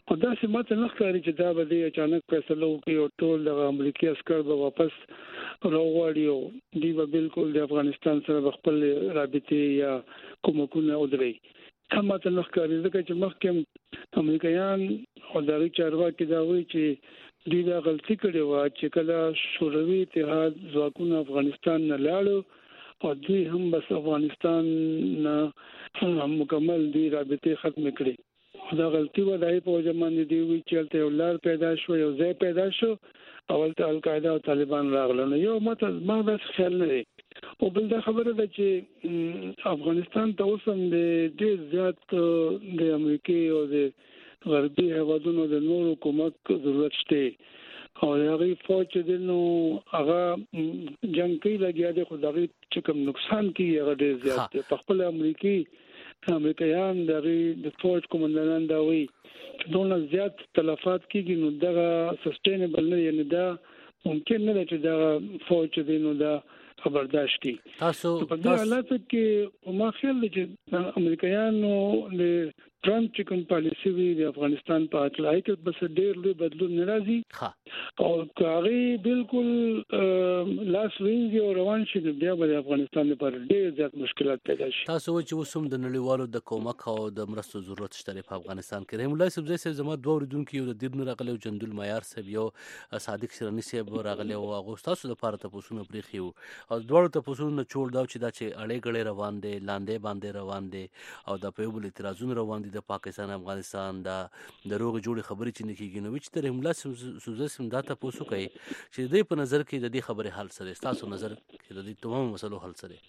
خدا سي ماته نه ښکاري چې دا به د اچانک فیصله وکړي او ټول د امریکایي عسكر به واپس راوړي او دی به بالکل د افغانستان سره خپل رابطه یا کومکونه ودري. هم ماته نه ښکاري ځکه چې مخکې امریکایان او د چارواکي دا وایي چې دوی دا غلطي کړې و چې کله شوروي اتحاد ځواکونه افغانستان نه لاړو او دوی هم بس افغانستان نه مکمل دی رابطه ختم کړې. دا غلطي و دای په ځمانه دی وی چې تل یو لار پیدا شو یو ځای پیدا شو اول ته القاعده او طالبان راغله نو یو ما بس خیال نه دی. او بل دا خبره ده چې افغانستان ته اوس هم د ډېر زیات د امریکای او د غربي هیوادونو د نورو کومک ضرورت شته او هغه فوج د نو هغه جنگ کې لګیا دي خو دغه چې کوم نقصان کوي هغه ډېر زیات دی. په خپل امریکایان د فوج کومندانان دا وایي چې دونه زیات تلفات کیږي نو دغه سستینبل نه یعنی دا ممکن نه چې دا فوج دی نو دا خبرداشت کی. تاسو په دې حالت کې ما خیال دی چې امریکایانو د ټرمپ چې کوم پالیسی وی د افغانستان په اطلاع کې بس ډېر لوی بدلون ناراضي او کاری بالکل لاس وینځي او روان شي بیا به افغانستان لپاره ډېر زیات مشکلات پیدا شي. تاسو چې وسوم د نړیوالو د کومک او د مرستو ضرورت شته په افغانستان کې. رحیم الله صاحب زه زما دوه ورډونکو یو د دیر نه راغلی او جندول معیار صاحب یو صادق شرنی صاحب راغلی او هغه تاسو لپاره تاسو نه پریخي او دوړو تاسو نه چور دا چې دا چې اړې غړې روان دي لاندې باندې روان دي او د په بل اعتراضونه روان دي د پاکستان افغانستان دا د روغ جوړ خبرې چې نکېږي نو چې رحیم الله صاحب دا تاسو کوي چې د په نظر کې د دې خبره حل سره تاسو نظر کې د دې تمام مسلو حل سره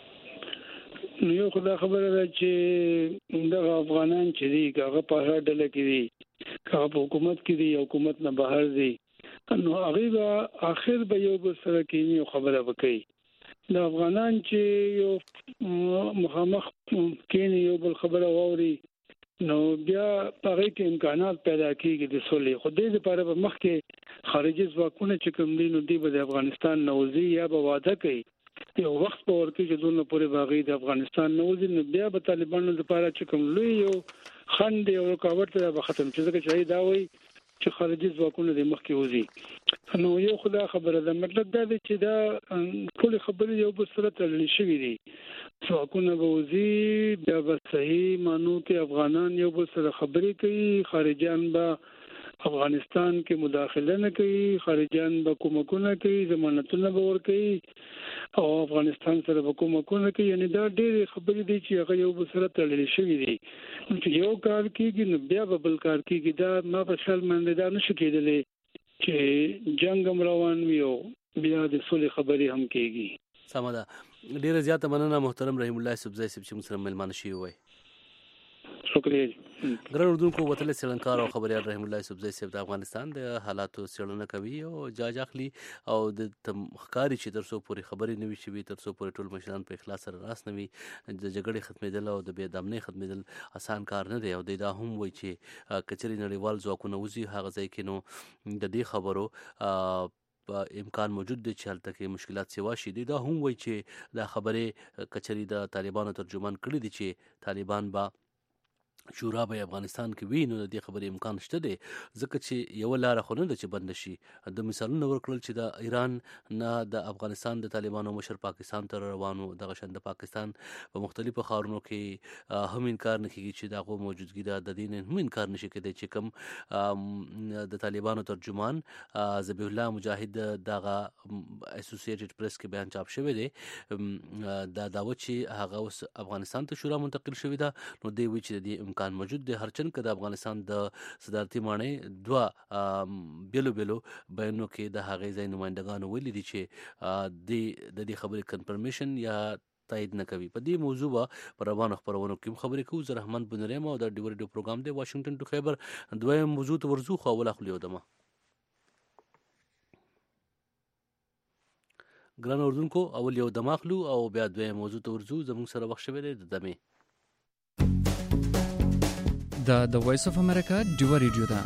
نو یو خدای خبره ده چې د افغانان چې دی هغه په هر ډله کې دی هغه په حکومت کې دی حکومت نه بهر دی نو هغه به اخر به یو بل سره کې خبره وکړي. د افغانان چې یو مخامخ کې یو بل خبره ووري نو بیا هغه کې امکانات پیدا کیږي د سولې. خو دې لپاره به مخکې خارجي ځواکونه چې کوم دي نو دی به د افغانستان نوځي یا به واده کوي یو وخت په ورکه چې دونه پورې باغی د افغانستان نوځي نو بیا به طالبانو لپاره چې کوم لوی یو خند یو رکاوټ به ختم شي ځکه چې دا وایي چې خارجي ځواکونه د مخکې وځي. نو یو خدای خبره ده مطلب دا دی چې دا ټول خبرې یو بل سره تړلې شوې دي. ځواکونه به وځي بیا به صحیح مانو کې افغانان یو بل سره خبرې کوي خارجيان به افغانستان کې مداخله نه کوي خارجيان به کومکونه کوي ضمانتونه به ورکوي او افغانستان سره به کومکونه کوي یعنی دا ډېر خبرې دي چې هغه یو بل سره تړلې شوې دي. چې یو کار کیږي نو بیا به بل کار کیږي دا ما په خیال باندې دا نشي کېدلی چې جنگ هم روان وي او بیا د صلح خبرې هم کیږي. سمه ده. ډیره زیاته مننه محترم رحیم الله صاحب چې موږ سره ملمان شي وای. شکریہ. ګران اردوونکو وتل سیلنکار او خبريال رحیم الله صاحب د افغانستان د حالاتو څېړنه کوي او جاج اخلي او د ښکاری چې ترسو پوری خبرې نوي شي ترسو پوری ټول مشران په اخلاص سره راس نوي د جګړې ختمېدل او د بې دامنۍ ختمېدل آسان کار نه دی او دا هم وایي چې کچري نړیوال ځواکونه وزي هغه ځای کې نو د دې خبرو امکان موجود دی چې هلته کې مشکلات سیوا شي. دا هم وایي چې دا خبره کچري د طالبانو ترجمان کړی دي چې طالبان با شورا به افغانستان کې وی نو د دې خبرې امکان شته دی ځکه چې یو لار خو نه د چې بند شي. د مثالونو ورکړل چې د ایران نه د افغانستان د طالبانو مشر پاکستان ته روانو دغه شند پاکستان په مختلفو ښارونو کې هم انکار نه کیږي چې دغه موجودګي د دین هم انکار نشي کېدای چې کوم د طالبانو ترجمان ذبیح الله مجاهد دغه اسوسییټډ پریس کې بیان چاپ شوی دی دا داوه چې هغه اوس افغانستان ته شورا منتقل شوی دا نو دی وی چې د امکان موجود دی هرچند که د افغانستان د صدارتي ماڼۍ دوه بیلو بیانو کې د هغې ځای نمایندګانو ویلي دي چې د دې خبرې کنفرمیشن یا تایید نه کوي. په دې موضوع په روانو خبرونو کې خبرې کوو. زه رحمان بنریم او د ډیو ریډیو پروګرام دی واشنگټن ټو خیبر دویم موضوع ته ورځو خو اول اخلي ودمه ګران اردوونکو اول یو دماخلو او بیا دویم موضوع ته ورځو زموږ سره وخت شوی دی د دمه د وایس اف امریکا ډیو ریډیو ده.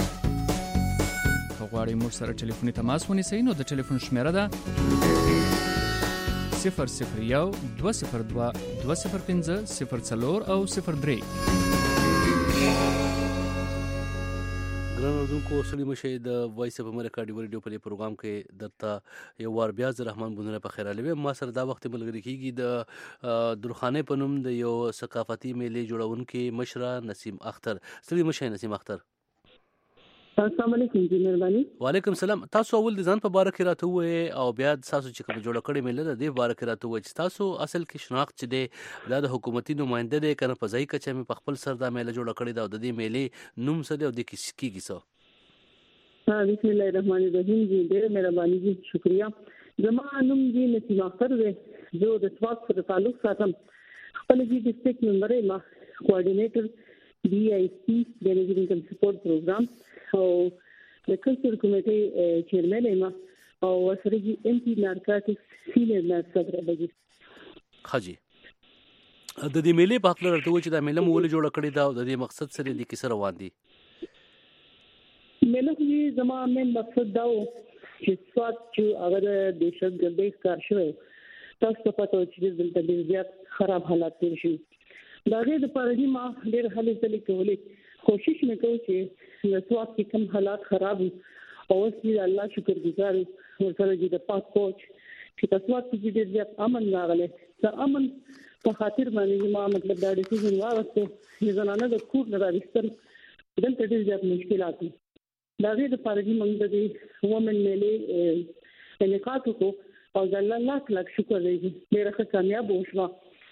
غواړئ موږ سره ټلیفوني تماس ونیسئ نو د ټلیفون شمیره ده 001 202 205 04 او 03. ګران اردوونکو ستړي مشئ د وایس اف امریکا ډیو ریډیو په پروګرام کې درته یو وار بیا زه رحمان بندونه په خیر علوي ما سره دا وخت ملګری کیږي د درخانې په نوم د یو ثقافتي میلې جوړونکي مشره نسیم اختر. ستړي مشئ نسیم اختر. السلام علیکم جی مهرباني. وعلیکم السلام. تاسو اول د ځان په باره کې راته ووایئ او بیا تاسو چې کوم جوړه کړې میله ده دې باره کې راته ووایئ چې تاسو اصل کې شناخت چې دی دا د حکومتي نماینده دی که نه په ځایي کچه مې په خپل سر دا میله جوړه کړې ده او د دې میلې نوم څه دی او د کیږي څه؟ بسم الله الرحمن الرحیم جی ډېره مهرباني جی شکریہ. زما نوم جی نسیم اختر دی. زه د سوات سره تعلق ساتم. خپل جی ډسټرکټ ممبر یم کوارډینیټر DIC د انجینیرینګ سپورټ پروګرام او د کلچر کمیټې چیرمن یم او سره جی MP نارکاټکس سینیئر نارکاټکس دی. خاجي د دې میلې په خپل راته و چې دا میله مو ولې جوړه کړې ده او د دې مقصد سره د کیسه روان دي؟ میله کې زما مین مقصد دا و چې سوات چې هغه د دهشتګردۍ ښکار شوی تاسو ته پته و چې دلته ډېر زیات خراب حالات تېر شوي. د هغې دپاره ما ډېر هلې ځلې کولې. کوشش مې کوو چې د سوات کې کوم حالات خراب وي او اوس د الله شکر ګزار ورسره چې د پاک کوچ چې په سوات کې ډېر زیات امن راغلی. د امن په خاطر باندې ما مطلب دا ډیسیژن واخیستو چې زنانه د کور نه راویستل دلته ډېر زیات مشکلات دي. د هغې دپاره چې موږ د دې وومن میلې انعقاد وکړو او د الله لاک لاک شکر دی ډېره ښه کامیاب وشوه.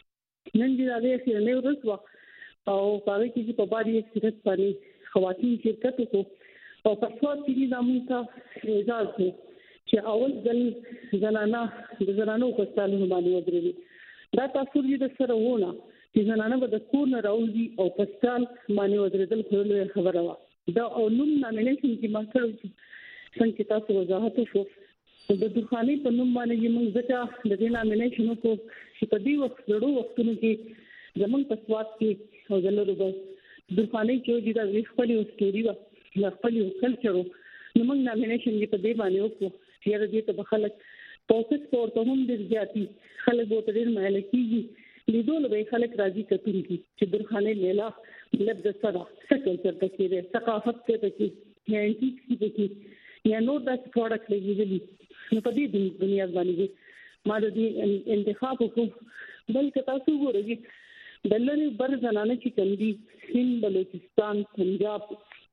نن چې د هغې اخرنۍ ورځ وه او په هغې کې چې په باري اکثریت باندې خواتین شرکت وکړو او په سوات کې دا موږ ته اعزاز دی چې اول ځل زنانه د زنانو په ستالونو باندې ودرېدي. دا تاثر یې د سره وونه چې زنانه به د کور نه راوځي او په ستال باندې ودرېدل خو لویه خبره وه. دا او نوم نامینیشن چې ما کړی چې څنګه چې تاسو وضاحت وشو د درخانۍ په نوم باندې موږ ځکه د دې نامینیشن وکړو چې په دې وخت زړو وختونو کې زمونږ په سوات کې او د لرو به درخانۍ چې چې دا خپل یو سټوري وه د خپل یو کلچر و نو موږ نامینیشن یې په دې باندې وکړو چې یاره دې ته به خلک پروسس ورته هم ډېر زیات وي خلک ورته ډېر مایله کېږي لیدلو به یې خلک راځي کتونکي چې درخانۍ میله مطلب د څه ده څه کلچر پکې دی ثقافت دی پکې یا انټیکس دي پکې یا نور داسې پروډکټ لګېدلي نو په دې بنیاد باندې ما د دې انتخاب وکړو. بلکې تاسو وګورئ د لرې بر زنانه چې کوم دي هند بلوچستان پنجاب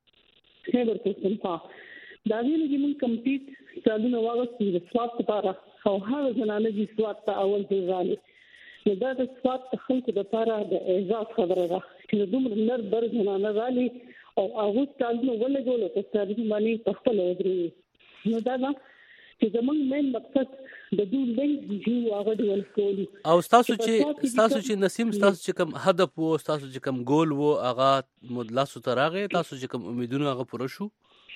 خیبر پښتونخوا دا هغې نه چې موږ کمپلیټ سالونه واغوستي د سوات لپاره او هغه زنانه چې سوات ته اول ځل راغلې نو دا د سوات د خلکو دپاره د اعزاز خبره ده چې د دومره نر بر زنانه رالې او هغوی سالونه ولګول او په سالونه باندې په خپله ودرېږي. نو دا ده چې زموږ مین مقصد د دوی لنګ جو هغه ډول کولو او ستاسو چې نسیم ستاسو چې کوم هدف وو ستاسو چې کوم ګول وو هغه لاسو ته راغی تاسو چې کوم امیدونه هغه پوره شو؟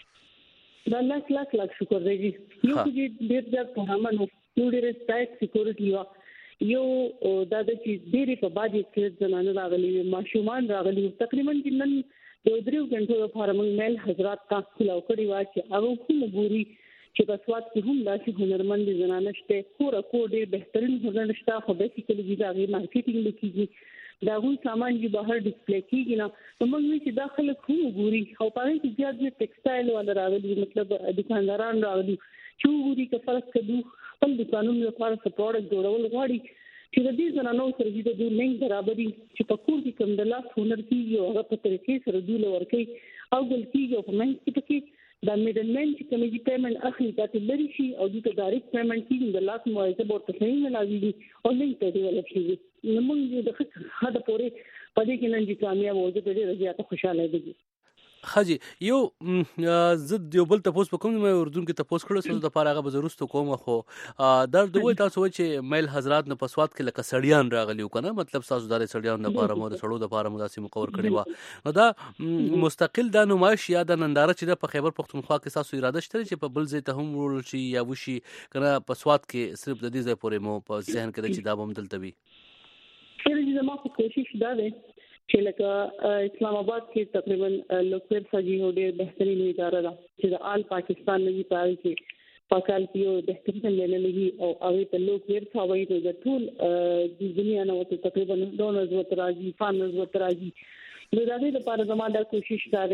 دا لاک شکر دی. یو چې ډېر زیات پرامن وو یو ډېر سټایټ سکیورټي وه یو دا د چې ډېرې په بعد کې زنانه راغلي ماشومان راغلي تقریبا چې نن د 3 غنټو لپاره موږ میل حضرات ته خلاو کړي وه چې هغه هم ګوري چې په سوات کې هم داسې هنرمند زنانه شته کور ډېر بهترین هنر شته خو بیسیکلي چې د هغې مارکیټینګ کېږي د هغوی سامان چې بهر ډسپلی کېږي نه نو موږ وایو چې دا خلک هم وګوري او په هغې کې زیات زیات ټیکسټایل والا راغلي مطلب دکانداران راغلي چې وګوري که فرض کړو خپل دکانونو لپاره څه پروډکټ جوړول غواړي چې د دې زنانو سره چې د دوی لنګ برابري چې په کور کې کوم د لاس هنر کېږي او هغه په طریقې سره دوی له ورکوي او ګل کېږي او په منځ کې پکې دا میډل مین چې کومې چې پیمنټ اخلي دا ته لري شي او دوی ته ډایرکټ پیمنټ کېږي د لاس معاوضه به ورته صحیح ملاویږي او لنګ ته ډیولپ شي. نو موږ د حده پورې په دې کې نن چې کامیاب وو زه ډېره زیاته خوشحاله یم. خاجي یو زه یو بل تپوس په کوم مې اردن کې تپوس کړو څه د لپاره هغه به ضرورت کوم خو درد وای تاسو چې میل حضرات نه پسوات کې لکه سړیان راغلیو کنه مطلب تاسو دار سړیان د لپاره مو د سړو د لپاره مداسي مقور کړی و نو دا مستقل د نمایش یا د ننداره چې په خیبر پختونخوا کې تاسو اراده شته چې په بل ځای ته هم ورول شي یا وشي کنه پسوات کې صرف د دې ځای پورې مو په ذهن کې چې دا به هم دلته وي؟ خیر زما کوشش دا ده چې لکه اسلام آباد کې تقریبا لوکر ساجي ډېر بهترین اداره ده چې د آل پاکستان نه پاره کې پاکال کې یو بهترین لنلږي او هغه ته لوکر ساوي د ټول د دنیا نه وته تقریبا ډونرز وته راځي فانرز وته راځي د دې لپاره زما دا کوشش ده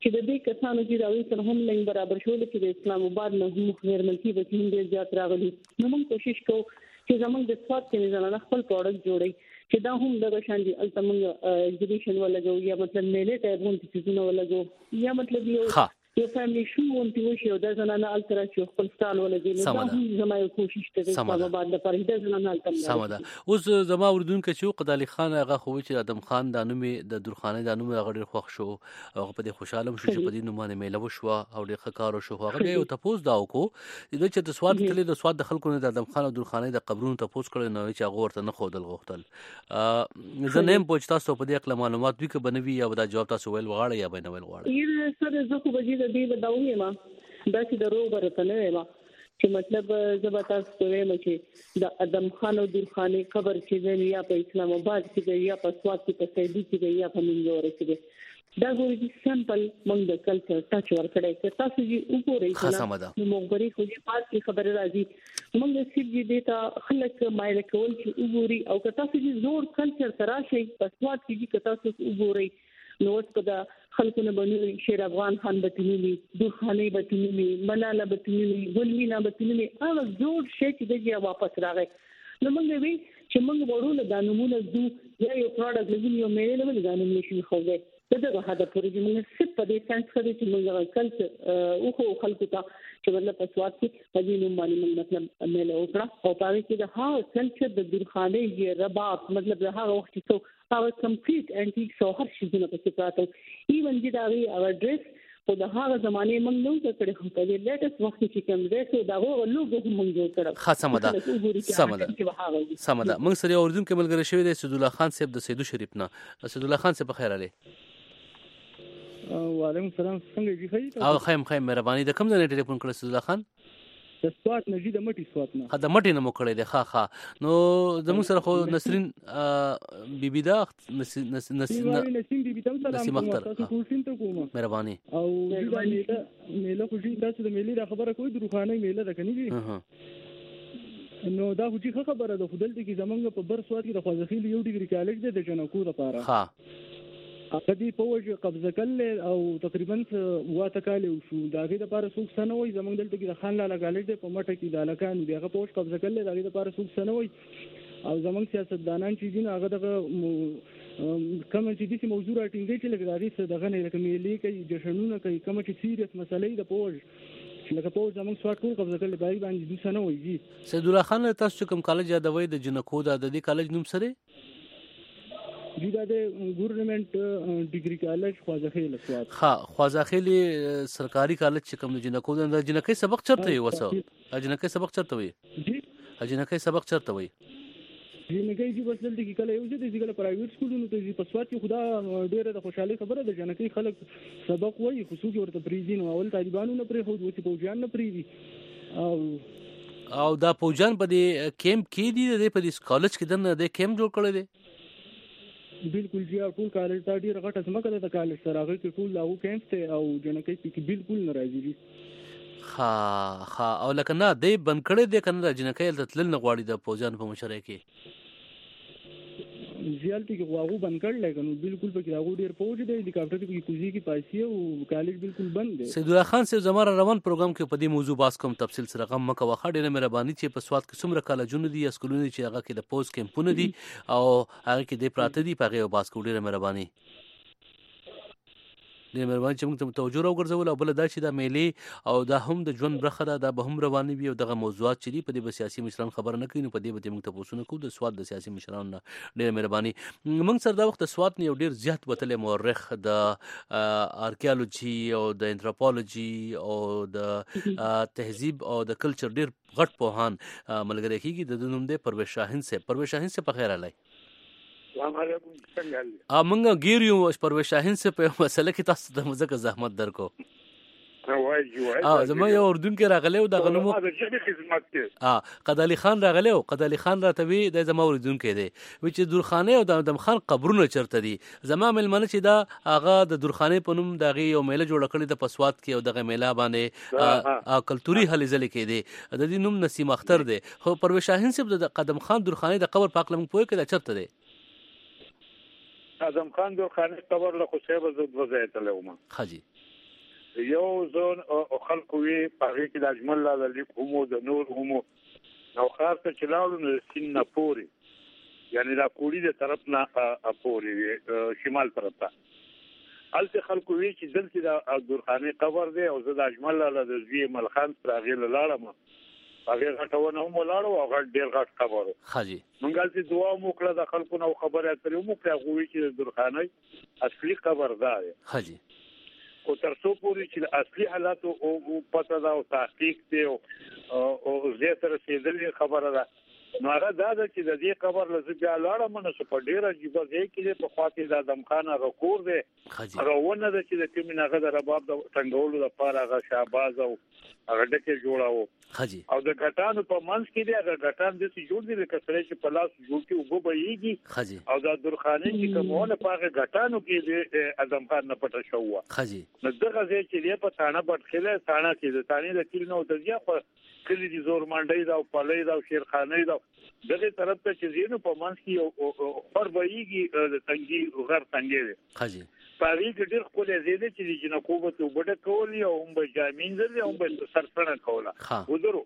چې د دې کسانو چې راوي سره هم لنګ برابر شول چې د اسلام آباد نه هم غیر ملکی وکیل ډیر زیات راغلي. نو موږ کوشش کوو چې زموږ د سواد کې ځانونه خپل پروډکټ جوړي چې دا هم د شان دي التمنګ ایگزیبیشن ولګو یا مطلب میلې ته غونډې چې ولګو یا مطلب یو فیملی شو اونتی وشي او د زنانه الترا چې خپل ستان ولګي. نو دا هم زموږ کوشش ته د اسلام آباد لپاره د زنانه التمنګ سمدا. اوس زما اوردونکو چې قدالي خان هغه خو چې ادم خان د نومې د درخانه د نومې هغه ډیر خوښ شو او په دې خوشاله شو چې په دې نومانه میله وشو او ډیر ښکارو شو. هغه یو تپوس دا وکړو چې د سواد کلی د سواد د خلکو نه د ادم خان او درخانه د قبرونو تپوس کړي نو چې هغه ورته نه خودل غوښتل. زه نیم پوښتنه تاسو په دې اړه معلومات وی ک بنوي یا دا جواب تاسو ویل وغاړه یا بنوي وغاړه. یی سره زه خو بجې د دې بداوې ما دا چې درو برته نه ما چې مطلب زبتا ستوي چې د ادم خان او درخانه قبر چې دی یا په اسلام آباد کې دی یا په سواد کې په سیدی کې دی یا په منځور کې دی دا ګوري سمپل موږ د کلچر ټاچ ورکړی چې تاسو یې وګورئ نو موږ غوړي خو دې پات کې خبره راځي موږ د سیب دې ته خلک مایل کول چې وګوري او که تاسو یې زور کلچر تراشي په سواد کې چې تاسو وګورئ نو اوس په د خلکو نه بنوي شیر افغان خان بتنیلی درخانه بتنیلی ملاله بتنیلی ګلمینا بتنیلی هغه جوړ شي چې دغه واپس راغی. نو موږ وی چې موږ وړو د نمونه دو یا یو پروډکټ لګي یو مېله ولې د نمونه شي خو ده دغه هدا پرې موږ ست په دې سنس کې چې موږ کلچر او خو خلکو ته چې مطلب په سواد کې په دې نوم باندې موږ مطلب مېله وکړه او پاره کې د ها کلچر د درخانه یې رباط مطلب د هغه وخت څو our complete antique so هر شي نه پکې پراته ایون دي دا وی our dress او د هغه زمانه موږ نو کړې خو په دې لیټست وخت کې کوم ډریس او دا لوګو موږ جوړ کړو. سمدا موږ سره اوردونکو ملګری شوی دی سید الله خان صاحب د سیدو شریف نه. سید الله خان صاحب بخیر علي. وعلیکم السلام څنګه جی خیر او خیم مهرباني د کوم ځای ټلیفون کړی سید الله خان؟ د سواد نه د مټي سواد نه د مټي نه مو کړی دی. ښه نو زموږ سره خو نسرین بیبي دا نسیم بیبي تم سلام تاسو کوم ته کوم مهرباني او میله خو جی تاسو د میله خبره کوي درخانه میله ده کني جی نو دا خو جی خبره ده خدل دي چې زمونږ په بر سواد کې د خوځخیل یو ډیګري کالج ده د جنکو لپاره. ها اقدی پوجي قبضه کړل او تقریبا واته کال شو داغه د پاره سوق سنوي زمونږ دلته کې د خان لاله کالج په مټه کې د لکان دغه پوج قبضه کړل داغه د پاره سوق سنوي او زمونږ سیاستدانان چې دین هغه دغه کوم چې دې موضوع راټینګي چې لکه دغه دغه نه لکه میلي کوي جشنونه کوي کوم چې سیریس مسلې د پوج لکه پوج زمونږ سواد ټول قبضه کړل بای باندې دوه سنوي جی. سید الله خان تاسو کوم کالج یادوي د جنکو د دې کالج نوم سره جی دا د ګورنمنت ډیګری کالج خوازخیل سواد. ها خوازخیل سرکاري کالج چې کوم جنکو د جنکې سبق چرته وي وسو جنکې سبق چرته وي جی جنکې سبق چرته وي جنکې جی بس دلته کې کله یو ځای د ځګل پرایویټ سکولونو ته په سواد کې خدا ډیره د خوشحالي خبره ده جنکې خلک سبق وایي خصوصي ورته پریزین اول طالبانو نه پرې خو د پوجان نه پریزي او دا پوجان په دې کیمپ کې دي د په دې کالج کې دنه د کیمپ جوړ کړی دی. بالکل جی ټول کالج ته ډیره غټه سمګه د کالج سره هغه کې ټول لاو کیمپ ته او جنکې کې بالکل ناراضي دي. ها او لکه نه دی بند کړی دی کنه د جنکې د تلل نه غواړي د پوجان په مشره کې زیالتي کې غواغو بند کړل کنه بالکل په کې هغه ډیر پوج دی هلیکاپټر کې کوزي کې پاسي او کالج بالکل بند دی. سید الله خان صاحب زموږ روان پروګرام کې په دې موضوع باس کوم تفصیل سره غم مکه واخا ډیره مهرباني چې په سواد کې څومره کالجونه دي یا سکولونه چې هغه کې د پوز کیمپونه دي او هغه کې د پراته دي په هغه باس کو ډیره مهرباني چې موږ ته توجه راوګرځول او بل دا چې دا میلې او دا هم د ژوند برخه ده دا به هم روانې وي او دغه موضوعات چې دي په دې سیاسي مشران خبر نه کوي نو په دې به موږ ته پوښتنه کوو د سواد د سیاسي مشران نه ډېر مهرباني. موږ سره دا وخت سواد نه یو ډېر زیات وتلې مورخ د آرکیالوجي او د انتروپولوژي او د تهذیب او د کلچر ډېر غټ پوهان ملګری کیږي د نوم دی پرویز شاهین صاحب په خیر علي. السلام علیکم څنګه حال دي؟ موږ ګیریو پرویز شاهین صاحب په مسله کې تاسو ته مزه زحمت درکو. زما یو اردن کې راغلی او دغه نوم قدالي خان راغلی او قدالي خان راته وی د زما اردن کې دی چې درخانه او د ادم خان قبرونه چرته دي. زما ملمنه چې دا هغه د درخانه په نوم دغه یو میله جوړ کړی د پسواد کې او دغه میله باندې کلتوري هلې ځلې کې دی د دې نوم نسیم اختر دی. خو پرویز شاهین صاحب د قدم خان درخانه د قبر پاک لم پوي کې چرته دی؟ اعظم خان درخانه قبر له خوشیبه زود وزایت له ما خاجي یو ځون خلکو وی پاره کې د اجمل الله لیک هم د نور هم نو خاصه چې لاړو نو سین نه پوري یعنی دا کوړي د طرف نه پوري شمال طرف ته الته خلکو وی چې دلته د درخانه قبر دی او زه د اجمل الله د زوی ملخان راغی لاړم هغه غټونه هم ولاړو او غټ ډیر غټ قبر خاجي مونږ چې دعا وکړه د خلکو نو خبره اترې مو کړه غوي چې د درخانه اصلي قبر ده خاجي او تر څو پورې چې اصلي حالات او پته دا او تحقیق دی او زه تر رسیدلې خبره ده نو هغه دا چې د دې قبر لږ بیا لاړم نو په ډیره جيبه ځای کې په خاطر د آدم خان رکور دی راونه د چې د کمینه د رباب د ټنګولو لپاره هغه شاباز او هغه ډکه جوړاو خاجي او د غټانو په منځ کې دی هغه غټان د څه جوړ دي د کسرې چې په لاس جوړ کې وګو بهيږي خاجي او د درخانه چې کومونه په هغه غټانو کې د آدم خان نه پټه شو خاجي نو دغه ځای چې دی په تانه بټخله تانه کې د تانه د کلینو د ځیا په کلی دي زور منډي دا او پلي دا او شیرخانه دا دغه طرف ته چې زینو په منځ کې پر بهيږي د تنګي غر تنګي خاجي پاری کې ډېر خپل زیاده چې جنکوبه ته وبډه کولی او هم به جامین زل او هم به سرسنه کوله ودرو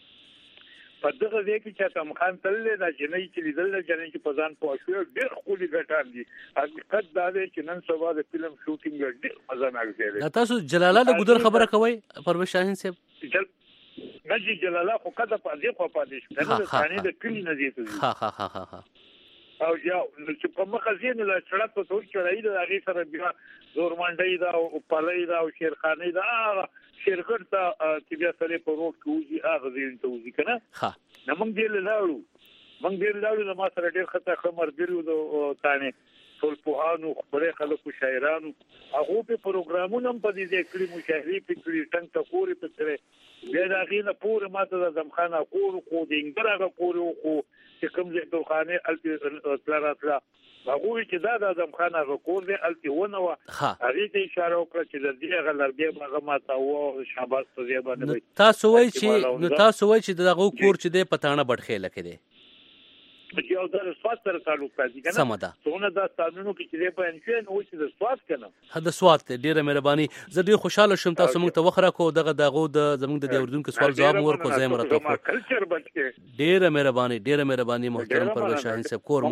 په دغه ځای کې چې تم خان تل دا جنې چې لیدل جنې چې په ځان پوښیو ډېر خولي ګټان دي حقیقت دا دی چې نن سبا د فلم شوټینګ ډېر مزه ناګځي تاسو جلاله د ګودر خبره کوي پرویز شاهین صاحب نجی جلاله خو کده په دې خو پاتې شو نه د ثاني د کلی نه دي ها او یا چې په مخه زین له سړک په ټول چړای د هغه سره بیا زور منډي دا او پلي دا او شیرخانه دا شیرګر ته چې بیا سره په روډ کې وځي هغه زین ته وځي کنه ها نو موږ دې لاړو نو ما سره ډېر خطر خمر دیرو د تانه ټول پوهانو خبره خلکو شاعرانو هغه په پروګرامونو هم په دې کلی مشاهري په کلی ټنګ ته کورې په سره بیا دا غینه پوره ماته د زمخانه کور خو د انګرغه کور خو چې کوم ځای درخانه الته تلراتلا هغه چې دا د زمخانه کور دی الته ونه هغه ته اشاره وکړه چې د دې غلرګي هغه ماته او شاباس ته دی باندې تاسو وای چې دغه کور چې د پټانه بټخې لکه دی یو د سواد سره تعلق کوي کنه سمدا څونه د ستانونو کې چې په انشن او چې د سواد کنه هدا سواد ډیره مهرباني زه ډیر خوشاله شوم تاسو موږ ته وخره کو دغه د زموږ د اردن کې سوال جواب ورکو زه مرته کلچر بچکه ډیره مهرباني محترم پرویز شاهین صاحب کور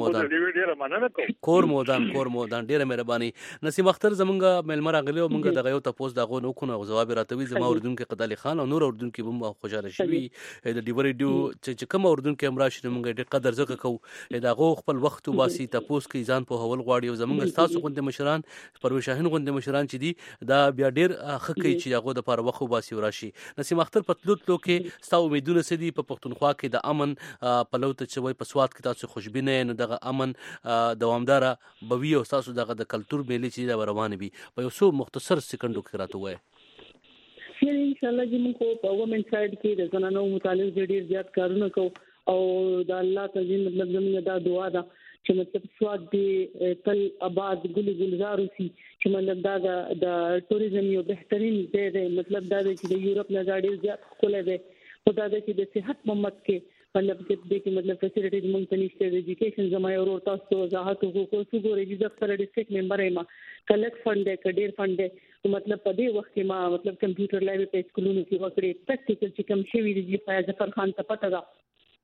مودان ډیره مهرباني نسیم اختر زمونږ ملمر غلی او موږ دغه یو تاسو دغه نو کو جواب راتوي زما اردن کې قدالي خان او نور اردن کې هم خوشاله شوي د ډیوریډیو چې کوم اردن کې امرا شنه موږ ډیر قدر زکه داغه خپل وخت وباسي تاسو کې ځان په هول غواړي او زمونږ تاسو غونډه مشران پرویز شاهین غونډه مشران چې دي دا بیا ډیر خکې چې هغه د لپاره وخت وباسي وراشي نسیم اختر پتلوتلو کې ستاسو امیدونه سدي په پښتونخوا کې د امن په لوت چې وای په سواد کې تاسو خوشبینه نه دغه امن دوامدار بوي او تاسو دغه د کلچر میلي چې دا روان وي په یو څو مختصر سکندو کې راته وای ان شاء الله چې موږ په گورنمنت سایډ کې د زنانو متعلق ډیر زیات کارونه کوو او د الله تعالی مطلب زموږ دا دعا ده چې مطلب سواد دی تل آباد ګلزار وي چې مطلب دا د ټوریزم یو بهترین ځای دی مطلب دا چې د یورپ نه ډیر زیات خلک دي خدای دې چې د صحت ممت کې مطلب کې مطلب فیسیلیټیز مونږ ته نشته د ایجوکیشن زما یو ورو تاسو وضاحت وکړو څو ګورې چې د خپل ډیسټریکټ ممبر یم کلیکټ فند دی ډیر فند دی مطلب په دې وخت کې ما مطلب کمپیوټر لایو په سکولونو کې وکړې پریکټیکل چې کوم شی وی دی په ظفر خان ته پته ده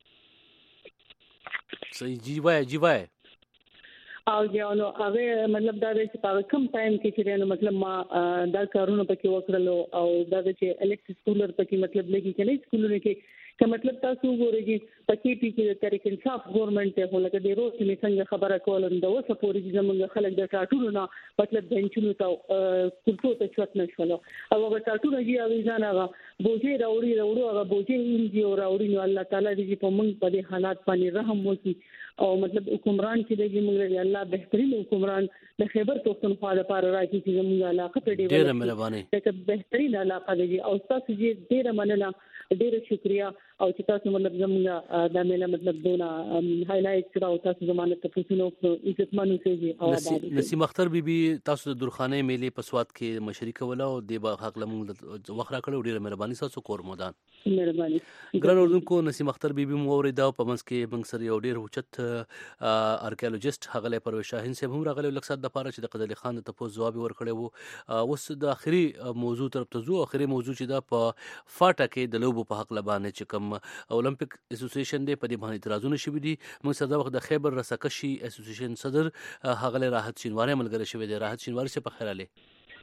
صحیح جی وای او یو هغه مطلب دا چې په کم ټایم کې چې مطلب ما دا کارونه پکې وکړلو او دا چې الیکټریک سکولر پکې مطلب لګي چې نه سکولونه کې که مطلب تاسو وګورئ پکې چې تحریک انصاف ګورنمنت ته هلکه د روز می څنګه خبره کولم دا اوسه پوری چې زموږ خلک د ټاټونو نه مطلب بنچونو ته کورټو ته چوت نشول او هغه ټاټونو دی او ځان هغه بوجي راوړي هغه بوجي انجی او راوړي نو الله تعالی دې په موږ په دې حالات باندې رحم وکړي او مطلب حکمران چې دې موږ الله بهترین حکمران د خیبر پښتونخوا لپاره راځي چې موږ علاقه ته ډېر مهرباني دا بهترین علاقه دی او تاسو دې ډېر مننه ډېر شکریا او چې تاسو مطلب زموږ د میله مطلب دونه هایلایټ کړو تاسو زمانه تاسو نو عزت مانو سي او نسیم اختر بیبي تاسو د درخانه میلې په سواد کې مشري کوله او د حق لمون وخره کړو ډېر مهرباني تاسو کور مودان مهرباني ګران اردوونکو نسیم اختر بیبي مو اورېدا په منځ کې موږ سره یو ډېر اوچت ارکیالوجیست هغه پرویز شاهین صاحب هم راغلی لکسات د پاره چې د قدل خان ته په جواب ورکړی وو اوس د اخري موضوع طرف ته ځو اخري موضوع چې دا په فاټا کې د لوبو په حق لبانه چې کوم اولمپیک اسوسییشن دی په دې باندې اعتراضونه شوي دي موږ سره د وخت د خیبر رسکشي اسوسییشن صدر هغه راحت شینواری ملګری شوی دی راحت شینواری سے په خیر علي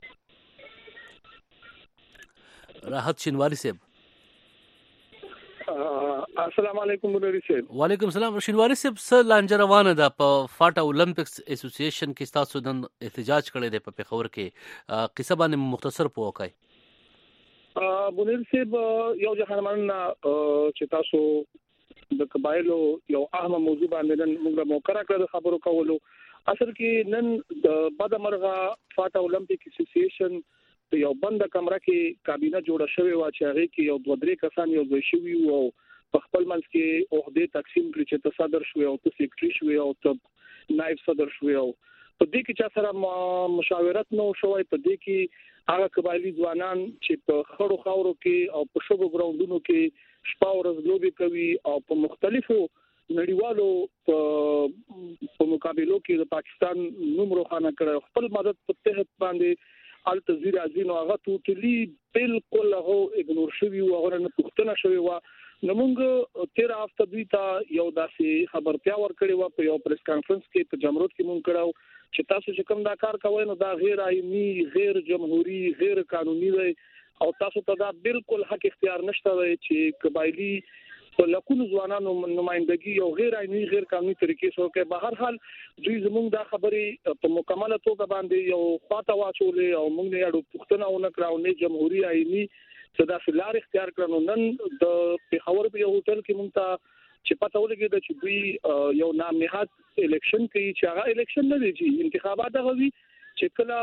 راحت شینواری صاحب السلام علیکم منوري صاحب وعلیکم السلام شینواری صاحب س لانجه روانه ده په فاټا اولمپکس اسوسییشن کې تاسو د احتجاج کړی دی په پیښور کې قصه باندې مختصر پوښتای منیر صاحب یو جهانمن چې تاسو د قبایلو یو اهم موضوع باندې نن موږ موقره کړو خبرو کولو اصل کې نن د بدمرغه فاټا اولمپیک اسوسییشن یو بند کمره کې کابینه جوړه شوې و چې هغه کې یو 2-3 کسان یو ځای شوي او په خپل منځ کې عہده تقسیم کړي چې ته صدر شوی او ته سیکریټری شوی او ته نائب صدر شوی او په دې کې چې سره مشاورت نو شوی په دې کې هغه قبایلی ځوانان چې په خړو خاورو کې او په شګو ګراوندونو کې شپه ورځ لوبي کوي او په مختلفو نړیوالو په مقابلو کې د پاکستان نوم روښانه کړ خپل مدد په تحت باندې التزیر ازین او هغه ټوټلی بالکل هغه اګنور شوی او هغه نه پښتنه شوی و نو موږ 13 هفته دوی ته یو داسې خبرتیا ورکړې و په یو پریس کانفرنس کې په جمهوریت کې مونږ کړو چې تاسو چې کوم دا کار کوئ نو دا غیر آئینی غیر جمهوریت غیر قانوني دی او تاسو ته دا بالکل حق اختیار نشته دی چې قبایلی په لکونو ځوانانو نمائندګي او غیر آئینی غیر قانوني طریقې سره کوي په هر حال دوی زموږ دا خبرې په مکمله توګه باندې یو خاطه واچولې او موږ نه یو پښتنه ونه کړو نه جمهوریت آئینی صدا فلار اختیار کړو نن د پیښور په یو هوټل کې مونږ ته چې پته ولګېده چې دوی یو نام نهاد الیکشن کوي چې هغه الیکشن نه دی چې انتخابات غوي چې کله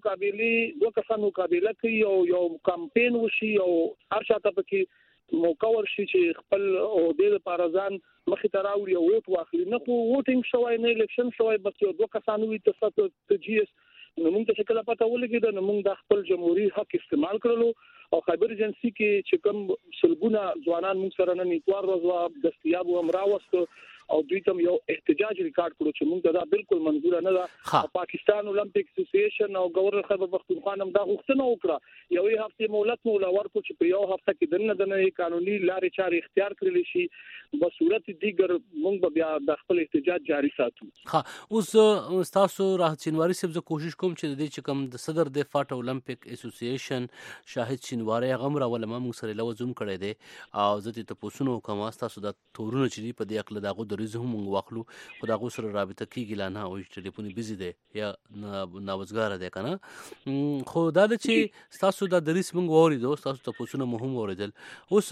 دوه کسان مقابله کوي او یو کمپاین وشي او هر چاته پکې موقع ورشي چې خپل عہده لپاره ځان مخې ته راوړي او ووټ واخلي نه خو ووټینګ شوی نه الیکشن شوی بس یو دوه کسان وي ته جی اس نو موږ ته کله پته ولګېده نو موږ د خپل جمهوریت حق استعمال کړلو او خیبر ایجنسی کې چې کوم سلګونه ځوانان موږ سره نن اتوار ورځ دستیاب هم راوست او دوی ته یو احتجاج ریکارډ کړو چې موږ دا بالکل منظور نه ده پاکستان اولمپیک اسوسییشن او گورنر خیبر پختونخوا هم دا غوښتنه وکړه یو هفته مهلت مو لور کو چې په یو هفته کې دنه قانوني لارې چارې اختیار کړل شي په صورت دیګر موږ بیا د خپل احتجاج جاری ساتو ها اوس تاسو راحت شینواری صاحب زه کوشش کوم چې د دې کوم د صدر د فاټا اولمپیک اسوسییشن شاهد شینواری غمره ولما موږ سره لوزوم کړی دی او زه ته پوښتنه کوم تاسو د تورونه چې په دې عقل داغو ریزه هم واخلو خدا غو سره رابطه کیږي لا نه او ټلیفون بیزی دی یا ناوزګار دی کنه خو دا چې تاسو د دریس مونږ وریدو تاسو ته پوښتنه مهم اوریدل اوس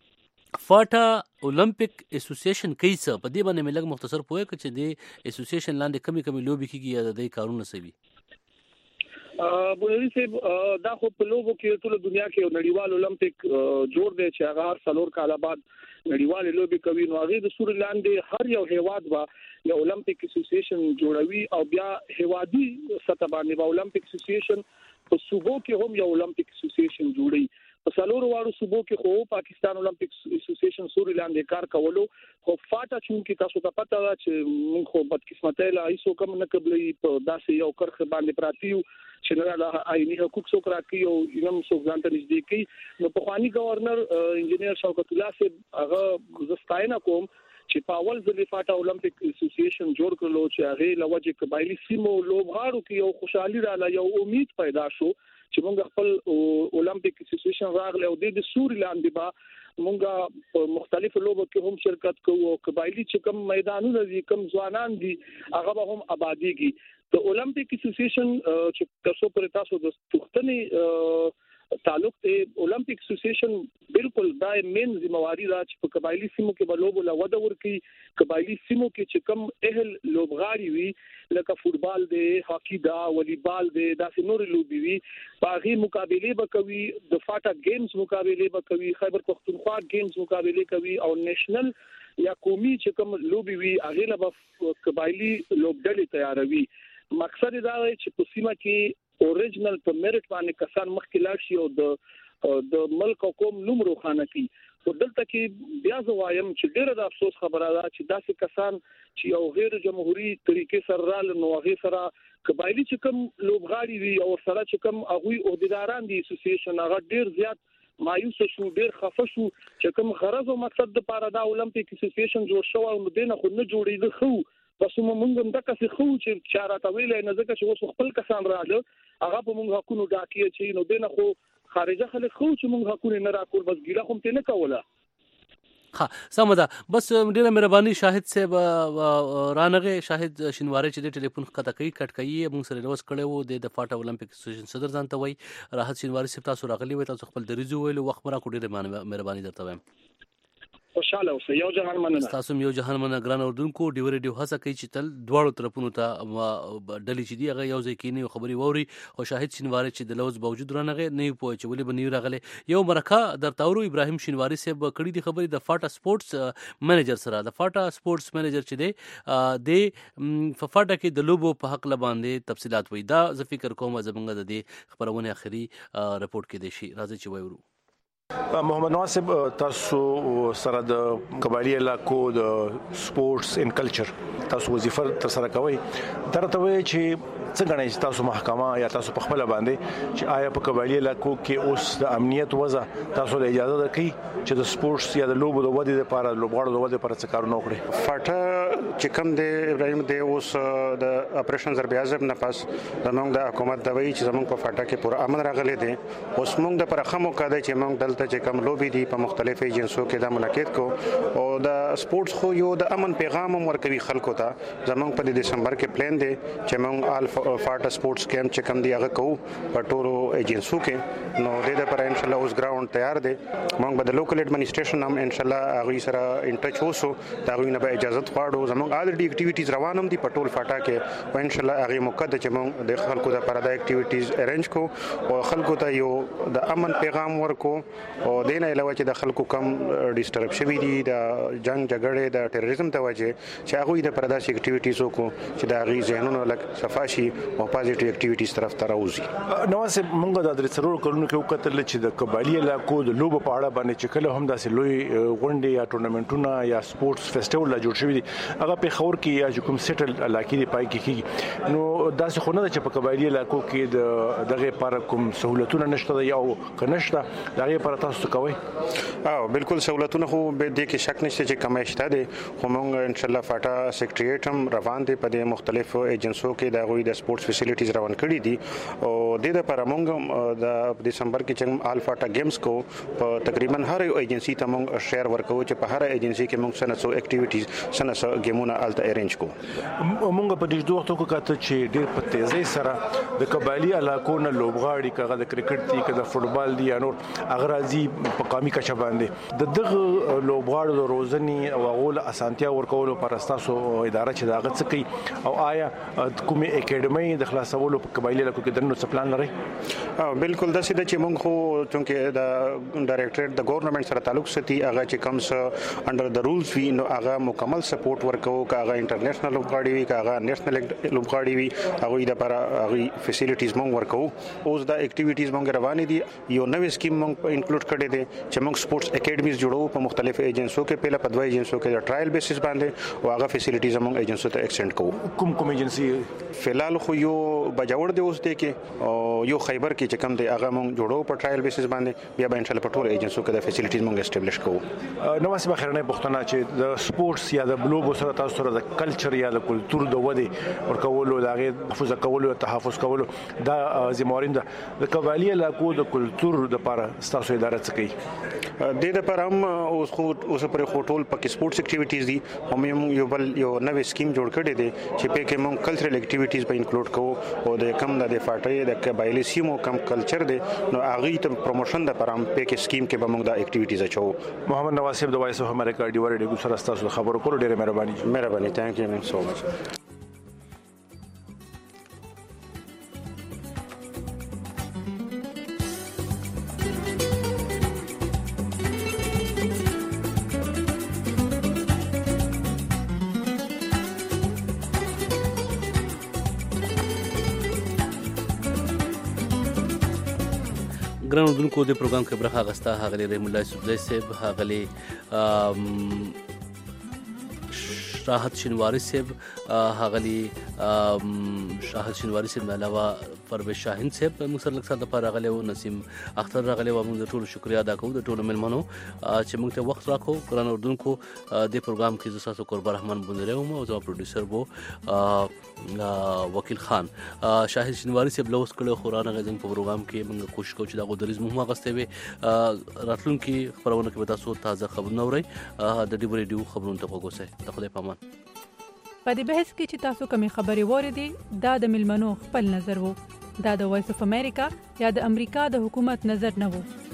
فاټا اولمپیک اسوسییشن کیسه په دې باندې ملګ مختصر پوهه چې د اسوسییشن لاندې کمی لوبي کیږي یا د کارونه سوي بولوي صاحب دا خو په لوبو کې ټول دنیا کې یو نړیوال اولمپیک جوړ دی چې هغه هر څلور کال بعد نړیوال لوبي کوي نو هغه د سور لاندې هر یو هیواد وا یو اولمپیک اسوسییشن جوړوي او بیا هیوادي سطح باندې اولمپیک اسوسییشن په صوبو کې هم یو اولمپیک اسوسییشن جوړي په سالور واړو صوبو کې خو پاکستان اولمپیک اسوسییشن سور لاندې کار کولو خو فاټا چې تاسو ته پته ده چې موږ خو بدقسمتۍ لا هیڅ کوم نه قبلې په داسې یو کرخه باندې پراتیو چې نه له آئینی حقوق څوک راکړي او ینم څوک ځانته نږدې کوي نو په خواني گورنر انجینیر شوکت الله صاحب هغه زستاینه کوم چې په اول ځل فاټا اولمپیک اسوسییشن جوړ کړلو چې هغه لوجه قبایلی سیمو لوبغاړو کې یو خوشحالي رااله یو امید پیدا شو چې موږ خپل اولمپیک اسوسییشن راغله او د سوري لاندې با موږ په مختلفو لوبو کې هم شرکت کوو او قبایلی چې کوم میدانونه دي کوم ځوانان دي هغه هم آبادیږي د اولمپیک اسوسییشن چې تاسو پر تاسو د پښتني تعلق ته اولمپیک اسوسییشن بالکل دا مین ذمہواری دا چې په قبایلی سیمو کې بلوب لا ودا ورکی قبایلی سیمو کې چې کم اهل لوبغاړي وي لکه فوتبال دی هاکی دا والیبال دی دا نور لوبي وي باغي مقابله وکوي د فاټا گیمز مقابله وکوي خیبر پختونخوا گیمز مقابله کوي او نېشنل یا قومي چې کوم لوبي وي هغه له قبایلی لوبډلې تیاروي مقصد دا دی چې په سیمه کې اوریجنل په میرټ باندې کسان مخکې لاړ شي او د ملک او قوم نوم روښانه کړي خو دلته کې بیا زه وایم چې ډېره د افسوس خبره ده چې داسې کسان چې یو غیر جمهوریت طریقې سره رال نو هغه سره قبایلی چې کوم لوبغاړي وي او سره چې کوم هغه عہدیداران دي اسوسییشن هغه ډېر زیات مایوس شو ډېر خفه شو چې کوم غرض او مقصد د پاره دا اولمپیک اسوسییشن جوړ شو او دینه خو نه جوړېږي خو بس موږ هم دغه څه خو چې چاره تویل نه ځکه چې اوس خپل کسان راځي هغه په موږ حقونو ډاکې چې نو دینه خو خارجه خلک خو چې موږ حقونه نه راکول بس ګیله هم ته نه کوله ها سمدا بس ډیره مهرباني شاهد صاحب رانغه شاهد شینواری چې د ټلیفون خطا کوي کټ کوي موږ سره روز کړو د فاټا اولمپیک اسوسییشن صدر ځان ته وای راحت شینواری صاحب تاسو راغلی وای تاسو خپل دریزو ویل وخت مرا کو ډیره مهرباني درته وایم خوشاله اوسه یو جهان مننه تاسو یو جهان مننه ګران اردوونکو ډیو ریډیو هڅه کوي چې تل دواړو طرفونو ته ډلې چې دی هغه یو ځای کې نه خبري ووري او شاهد شینواری چې د لوز باوجود رانغه نه پوه چې ولې بنیو راغله یو مرکه در تاورو ابراهیم شینواری صاحب کړي دی خبري د فاټا سپورتس منیجر سره د فاټا سپورتس منیجر چې دی د فاټا کې د لوبو په حق لباندې تفصيلات وای دا ز فکر کوم زمونږ د دې خبرونه اخري رپورت کې دی شي راځي چې وایو محمد نواصب تاسو سره د قبایلی علاقو د سپورتس ان کلچر تاسو وظیفه تر سره کوي درته وی چې څنګه نه تاسو محکمه یا تاسو په خپل باندې چې آیا په قبایلی علاقو کې اوس د امنیت وضع تاسو له اجازه درکې چې د سپورتس یا د لوبو د ودې لپاره لوبغاړو د ودې لپاره څه کارونه وکړي فاټا چې کوم دی ابراهیم دی اوس د اپریشن ضرب اعظم نه پاس زموږ د حکومت د وی چې زموږ په فاټا کې پوره امن راغلی دی اوس موږ د پرخمو کاده چې موږ دلته چې کوم لوبي دي په مختلفو ایجنسیو کې د منعقد کو او د سپورتس خو یو د امن پیغام ورکوي خلکو ته زموږ په دسمبر کې پلان دی چې موږ آل فاټا سپورتس کیمپ چې کوم دی هغه کوو په ټولو ایجنسیو کې نو د دې پر ان شاء الله اوس ګراوند تیار دی موږ به د لوکل ایڈمنسټریشن هم ان شاء الله هغه سره ان ټچ اوسو دا غوښنه نه به اجازه غواړو زموږ الریډي اکټیویټیز روان هم دي په ټول فاټا کې او ان شاء الله هغه مقدمه چې موږ د خلکو لپاره د اکټیویټیز ارینج کو او خلکو ته یو د امن پیغام ورکو او دینه علاوه چې د خلکو کم ډیسټرب شوی دي د جنگ جګړې د ټیرریزم ته وجه چې هغه د پرداسي اکټیویټیز وکړو چې د غي ذهنونو لک صفاشي او پازیټیو اکټیویټیز طرف ته راوځي نو سه موږ د درې سرور کولونو کې وکړل چې د قبایلی علاقو د لوبو په اړه باندې چې کله هم داسې لوی غونډې یا ټورنمنټونه یا سپورتس فیسټیوال لا جوړ شوی دي هغه په خور کې یا کوم سیټل علاقې دی پای کې نو داسې خو نه چې په قبایلی علاقو کې دغه پر کوم سہولتونه نشته یا کنهشته دغه پر تاسو کوي او بالکل سہولتونه خو به د کې شک نشته چې کمه شته دي خو موږ ان شاء الله فاټا سیکریټریټ هم روان دي په د مختلفو ایجنسیو کې د غوي د سپورتس فیسیلیټیز روان کړي دي او د لپاره موږ د دسمبر کې چې آل فاټا گیمز کو په تقریبا هر ایجنسی ته موږ شیر ورکو چې په هر ایجنسی کې موږ سنسو اکټیویټیز سنسو گیمونه الته ارینج کو موږ په دې دوه وختو کې کاته چې ډېر په تیزی سره د قبایلی علاقو نه لوبغاړي کغه د کرکټ دی کغه فوتبال دی یا نور اغرازي په قامي کچه باندې د دغه لوبغاړو د روزنی او غول اسانتیا ورکولو پر اساسو اداره چې داغه څه کوي او آیا کومه اکیډمي د خلاصولو په قبایلی علاقو کې دنه څه پلان لري بالکل دا سیده چې موږ خو چونکه د ډایریکټریټ د ګورنمنت سره تعلق ستي هغه چې کم څه انډر د رولز وی نو هغه مکمل سپورټ ورکو کاغه انټرنیشنل لوبغاړي وی کاغه نېشنل لوبغاړي وی هغه د لپاره هغه فیسیلیټیز موږ ورکو اوس دا اکټیویټیز موږ روانې دي یو نوې سکیم موږ انکلوډ کړی دی چې موږ سپورتس اکیډمیز جوړو په مختلفو ایجنسیو کې په لپاره دوه ایجنسیو کې د ټرایل بیسس باندې او هغه فیسیلیټیز موږ ایجنسیو ته ایکسټند کوو کوم ایجنسی فلال خو یو بجاوړ دی اوس دی کې او یو خیبر کې چې کم دی هغه موږ جوړو په ټرایل بیسس باندې بیا به ان شاء الله په ټول ایجنسیو کې د فیسیلیټیز موږ اسټابلیش کوو نو واسه بخیرنه پښتنه چې د سپورتس یا د بلوګو سره تاسو سره د کلچر یا د کلچر د ودې ورکولو د حفظ کولو تحفظ کولو دا زموارین د قبایلی علاقو د کلچر د لپاره تاسو اداره څه کوي د دې پر هم اوس پر هوټل پکې سپورتس اکټیویټیز دي هم یو نوې سکیم جوړ کړی دی چې په کې موږ کلچرل اکټیویټیز به انکلوډ کوو او د کم د فاټي د قبایلی سیمو کم کلچر دی نو هغه ته پروموشن د پرام په کې سکیم کې به موږ د اکټیویټیز اچو. محمد نواز صاحب د وایس اف امریکا ډیور ډیګو سره تاسو خبرو کولو ډیره مهرباني. ثانک یو سو مچ. ګران اوردونکو د پروګرام کې برخه اخیسته هغه رحیم الله یوسفزی صاحب، هغه راحت شینواری صاحب، هغه شاهد شینواری صاحب نه علاوه پرویز شاهین صاحب موږ سره لکه د پاره غلې او نسیم اختر راغلی و. موږ د ټولو شکریا ادا کوو د ټولو ملمنو چې موږ ته وخت راکو. ګران اوردونکو د پروګرام کې زه تاسو قربان رحمان بندره او زما پروډوسر وو وکیل خان. شاهد شینواری صاحب لوس کړو خورانه غزن په پروګرام کې موږ کوشش کوو چې دا غوډریز مو غسته وي راتلونکي خبرونه کې به تاسو تازه خبرونه اورئ. د ډیو ریډیو خبرونه ته وګورئ. د خدای پامان. په دې بحث کې چې تاسو کومې خبرې واوریدې دا د ملمنو خپل نظر وو. دا د وایس اف امریکا یا د امریکا د حکومت نظر نه وو.